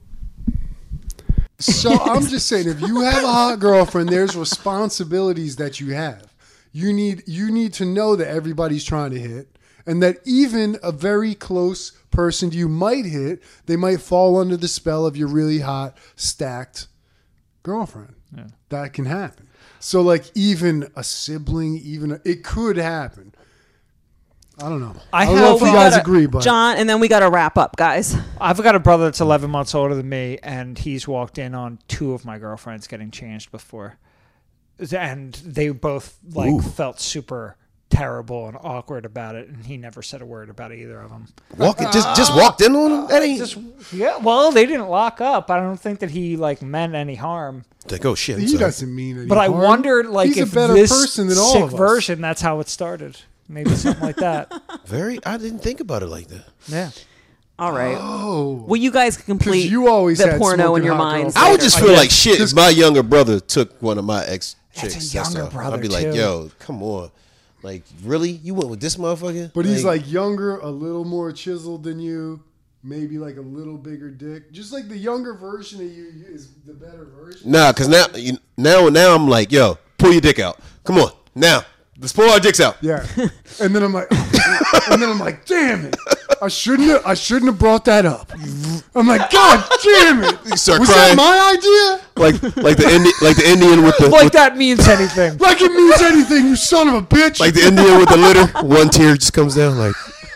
So I'm just saying, if you have a hot girlfriend, there's responsibilities that you have. You need you need to know that everybody's trying to hit, and that even a very close person you might hit, they might fall under the spell of your really hot, stacked girlfriend. Yeah. That can happen. So, like, even a sibling, even a, it could happen. I don't know. I don't know have- if you we guys gotta- agree, but John, and then we got to wrap up, guys. I've got a brother that's eleven months older than me, and he's walked in on two of my girlfriends getting changed before, and they both like Ooh. felt super terrible and awkward about it, and he never said a word about either of them. Walk it, just just walked in on him. That ain't Just yeah, well, they didn't lock up. I don't think that he like meant any harm. like oh shit. I'm he sorry. doesn't mean it. But I wondered, like, He's if a better this person than all sick of us. version, that's how it started. Maybe something like that. Very. I didn't think about it like that. Yeah. All right. Oh, Well, you guys can complete you always the had porno in smoking your hot minds. girls. I would later. just feel like shit if my younger brother took one of my ex That's a chicks. younger all. brother, I'd be like, too. yo, come on. Like, really? You went with this motherfucker? but he's like younger, a little more chiseled than you, maybe like a little bigger dick. Just like the younger version of you is the better version. nah, because now, you, now, now I'm like, yo, pull your dick out. Come on, now, let's pull our dicks out. Yeah, and then I'm like, and then I'm like, damn it, I shouldn't have, I shouldn't have brought that up. I'm like, God damn it, You start was crying. that my idea? Like, like the Indi- like the Indian with the Like with- that means anything. Like it means anything, you son of a bitch. like the Indian with the litter. One tear just comes down. Like,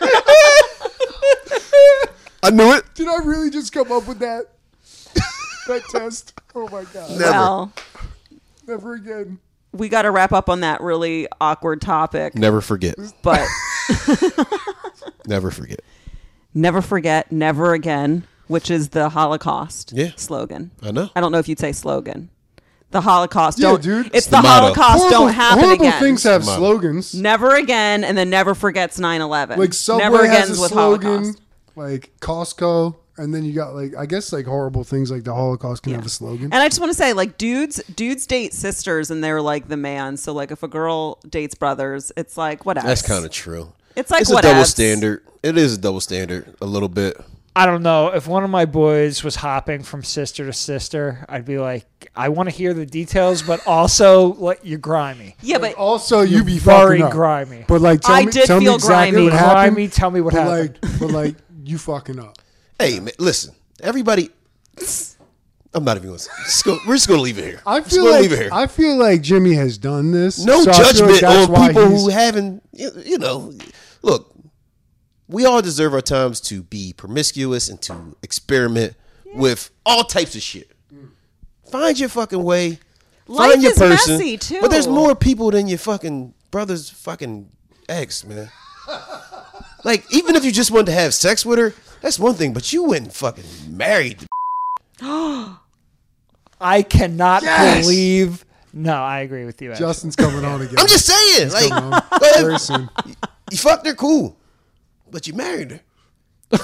I knew it. Did I really just come up with that? That test? Oh my God, Never. Well, never again. we got to wrap up on that really awkward topic, Never forget. but Never forget. never forget, never again which is the Holocaust Yeah. slogan. I know. I don't know if you'd say slogan. The Holocaust. Yeah, don't, dude. It's It's the, the motto. Holocaust. horrible, Don't happen horrible again. things have Motto. slogans. Never again, and then never forgets nine eleven. Like Subway never has agains a with slogan. Holocaust. Like Costco, and then you got like I guess like horrible things like the Holocaust can Yeah. have a slogan. And I just want to say, like, dudes, dudes date sisters, and they're like the man. So, like, if a girl dates brothers, it's like whatever. That's kind of true. It's like it's a what double ifs. standard. It is a double standard a little bit. I don't know. If one of my boys was hopping from sister to sister, I'd be like, I want to hear the details, but also like, you're grimy. Yeah, but Also, you You're be very fucking up. grimy. But like, tell I me, did tell me feel exactly grimy. what happened. Grimy, tell me what but happened. like, but like, you fucking up. Hey, man, listen, everybody. I'm not even going to. Just go, we're just going to leave it here. I Just feel gonna like leave it here. I feel like Jimmy has done this. No so I feel judgment like that's on why people he's- who haven't. You you know, look. We all deserve our times to be promiscuous and to experiment with all types of shit. Find your fucking way. Life Find your is person. messy, too. But there's more people than your fucking brother's fucking ex, man. Like, even if you just wanted to have sex with her, that's one thing. But you went and fucking married. the- I cannot Yes! believe. No, I agree with you. Actually. Justin's coming on again. I'm just saying. Like, coming on go ahead. very soon. You fucked her, cool. But you married her.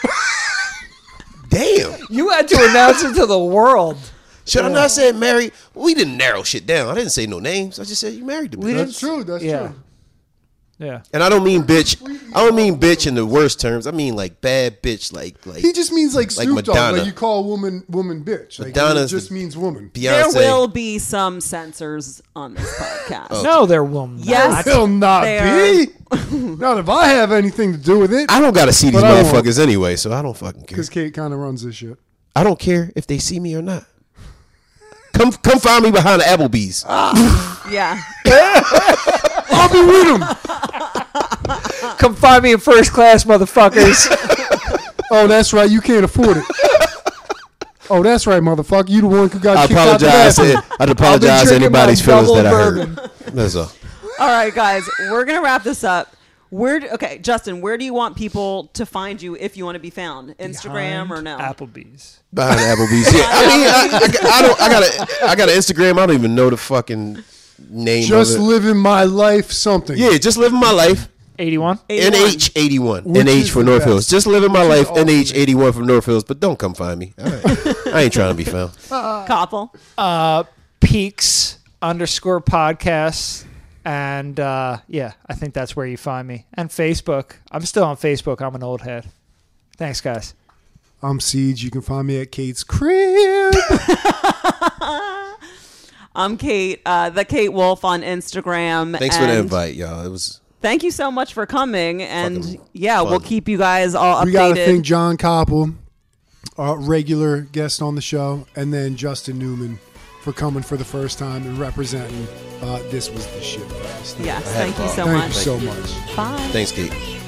Damn. You had to announce it to the world. Should I not say married? We didn't narrow shit down. I didn't say no names. I just said you married the bitch. That's true. That's Yeah. true. Yeah. And I don't mean bitch. I don't mean bitch in the worst terms. I mean like bad bitch, like like He just means like Like Snoop Dogg. Madonna. Like you call a woman woman bitch. Like Madonna's it just the- means woman. there Beyonce. will be some censors on this podcast. Oh. No, there will not. Yes. Will not They be. Not if I have anything to do with it. I don't gotta see these But I won't. motherfuckers anyway, so I don't fucking care. Because Kate kind of runs this shit. I don't care if they see me or not. Come come find me behind the Applebee's. Yeah. I'll be with him. Come find me in first class, motherfuckers. Oh, that's right. You can't afford it. Oh, that's right, motherfucker. You the one who got I kicked out the apologize. bathroom. I'd apologize to drinking anybody's my feelings that I double hurt. That's all. All right, guys, we're gonna wrap this up. Where? do- Okay, Justin, where do you want people to find you if you want to be found? Instagram Behind or no? Applebee's. Behind the Applebee's. Yeah, I mean, I, I, I don't. I got a. I got an Instagram. I don't even know the fucking name Just of it. living my life something. Yeah, just living my life. eighty-one. N H eighty-one. Which N H is for the North best. Hills. Just living my Which is life. N H awesome. eighty-one from North Hills. But don't come find me. All right. I ain't trying to be found. Koppel. Uh, Peaks underscore podcasts. And uh, yeah, I think that's where you find me. And Facebook. I'm still on Facebook. I'm an old head. Thanks, guys. I'm Siege. You can find me at Kate's crib. I'm Kate, uh, the Kate Wolf on Instagram. Thanks for the and invite, y'all. It was. Thank you so much for coming. And Fucking yeah, fun. we'll keep you guys all updated. We got to thank John Koppel, our regular guest on the show, and then Justin Newman for coming for the first time and representing. Uh, this was the shit, guys. Yes, I had thank you fun. so Thank much. you so much. Bye. Thanks, Kate.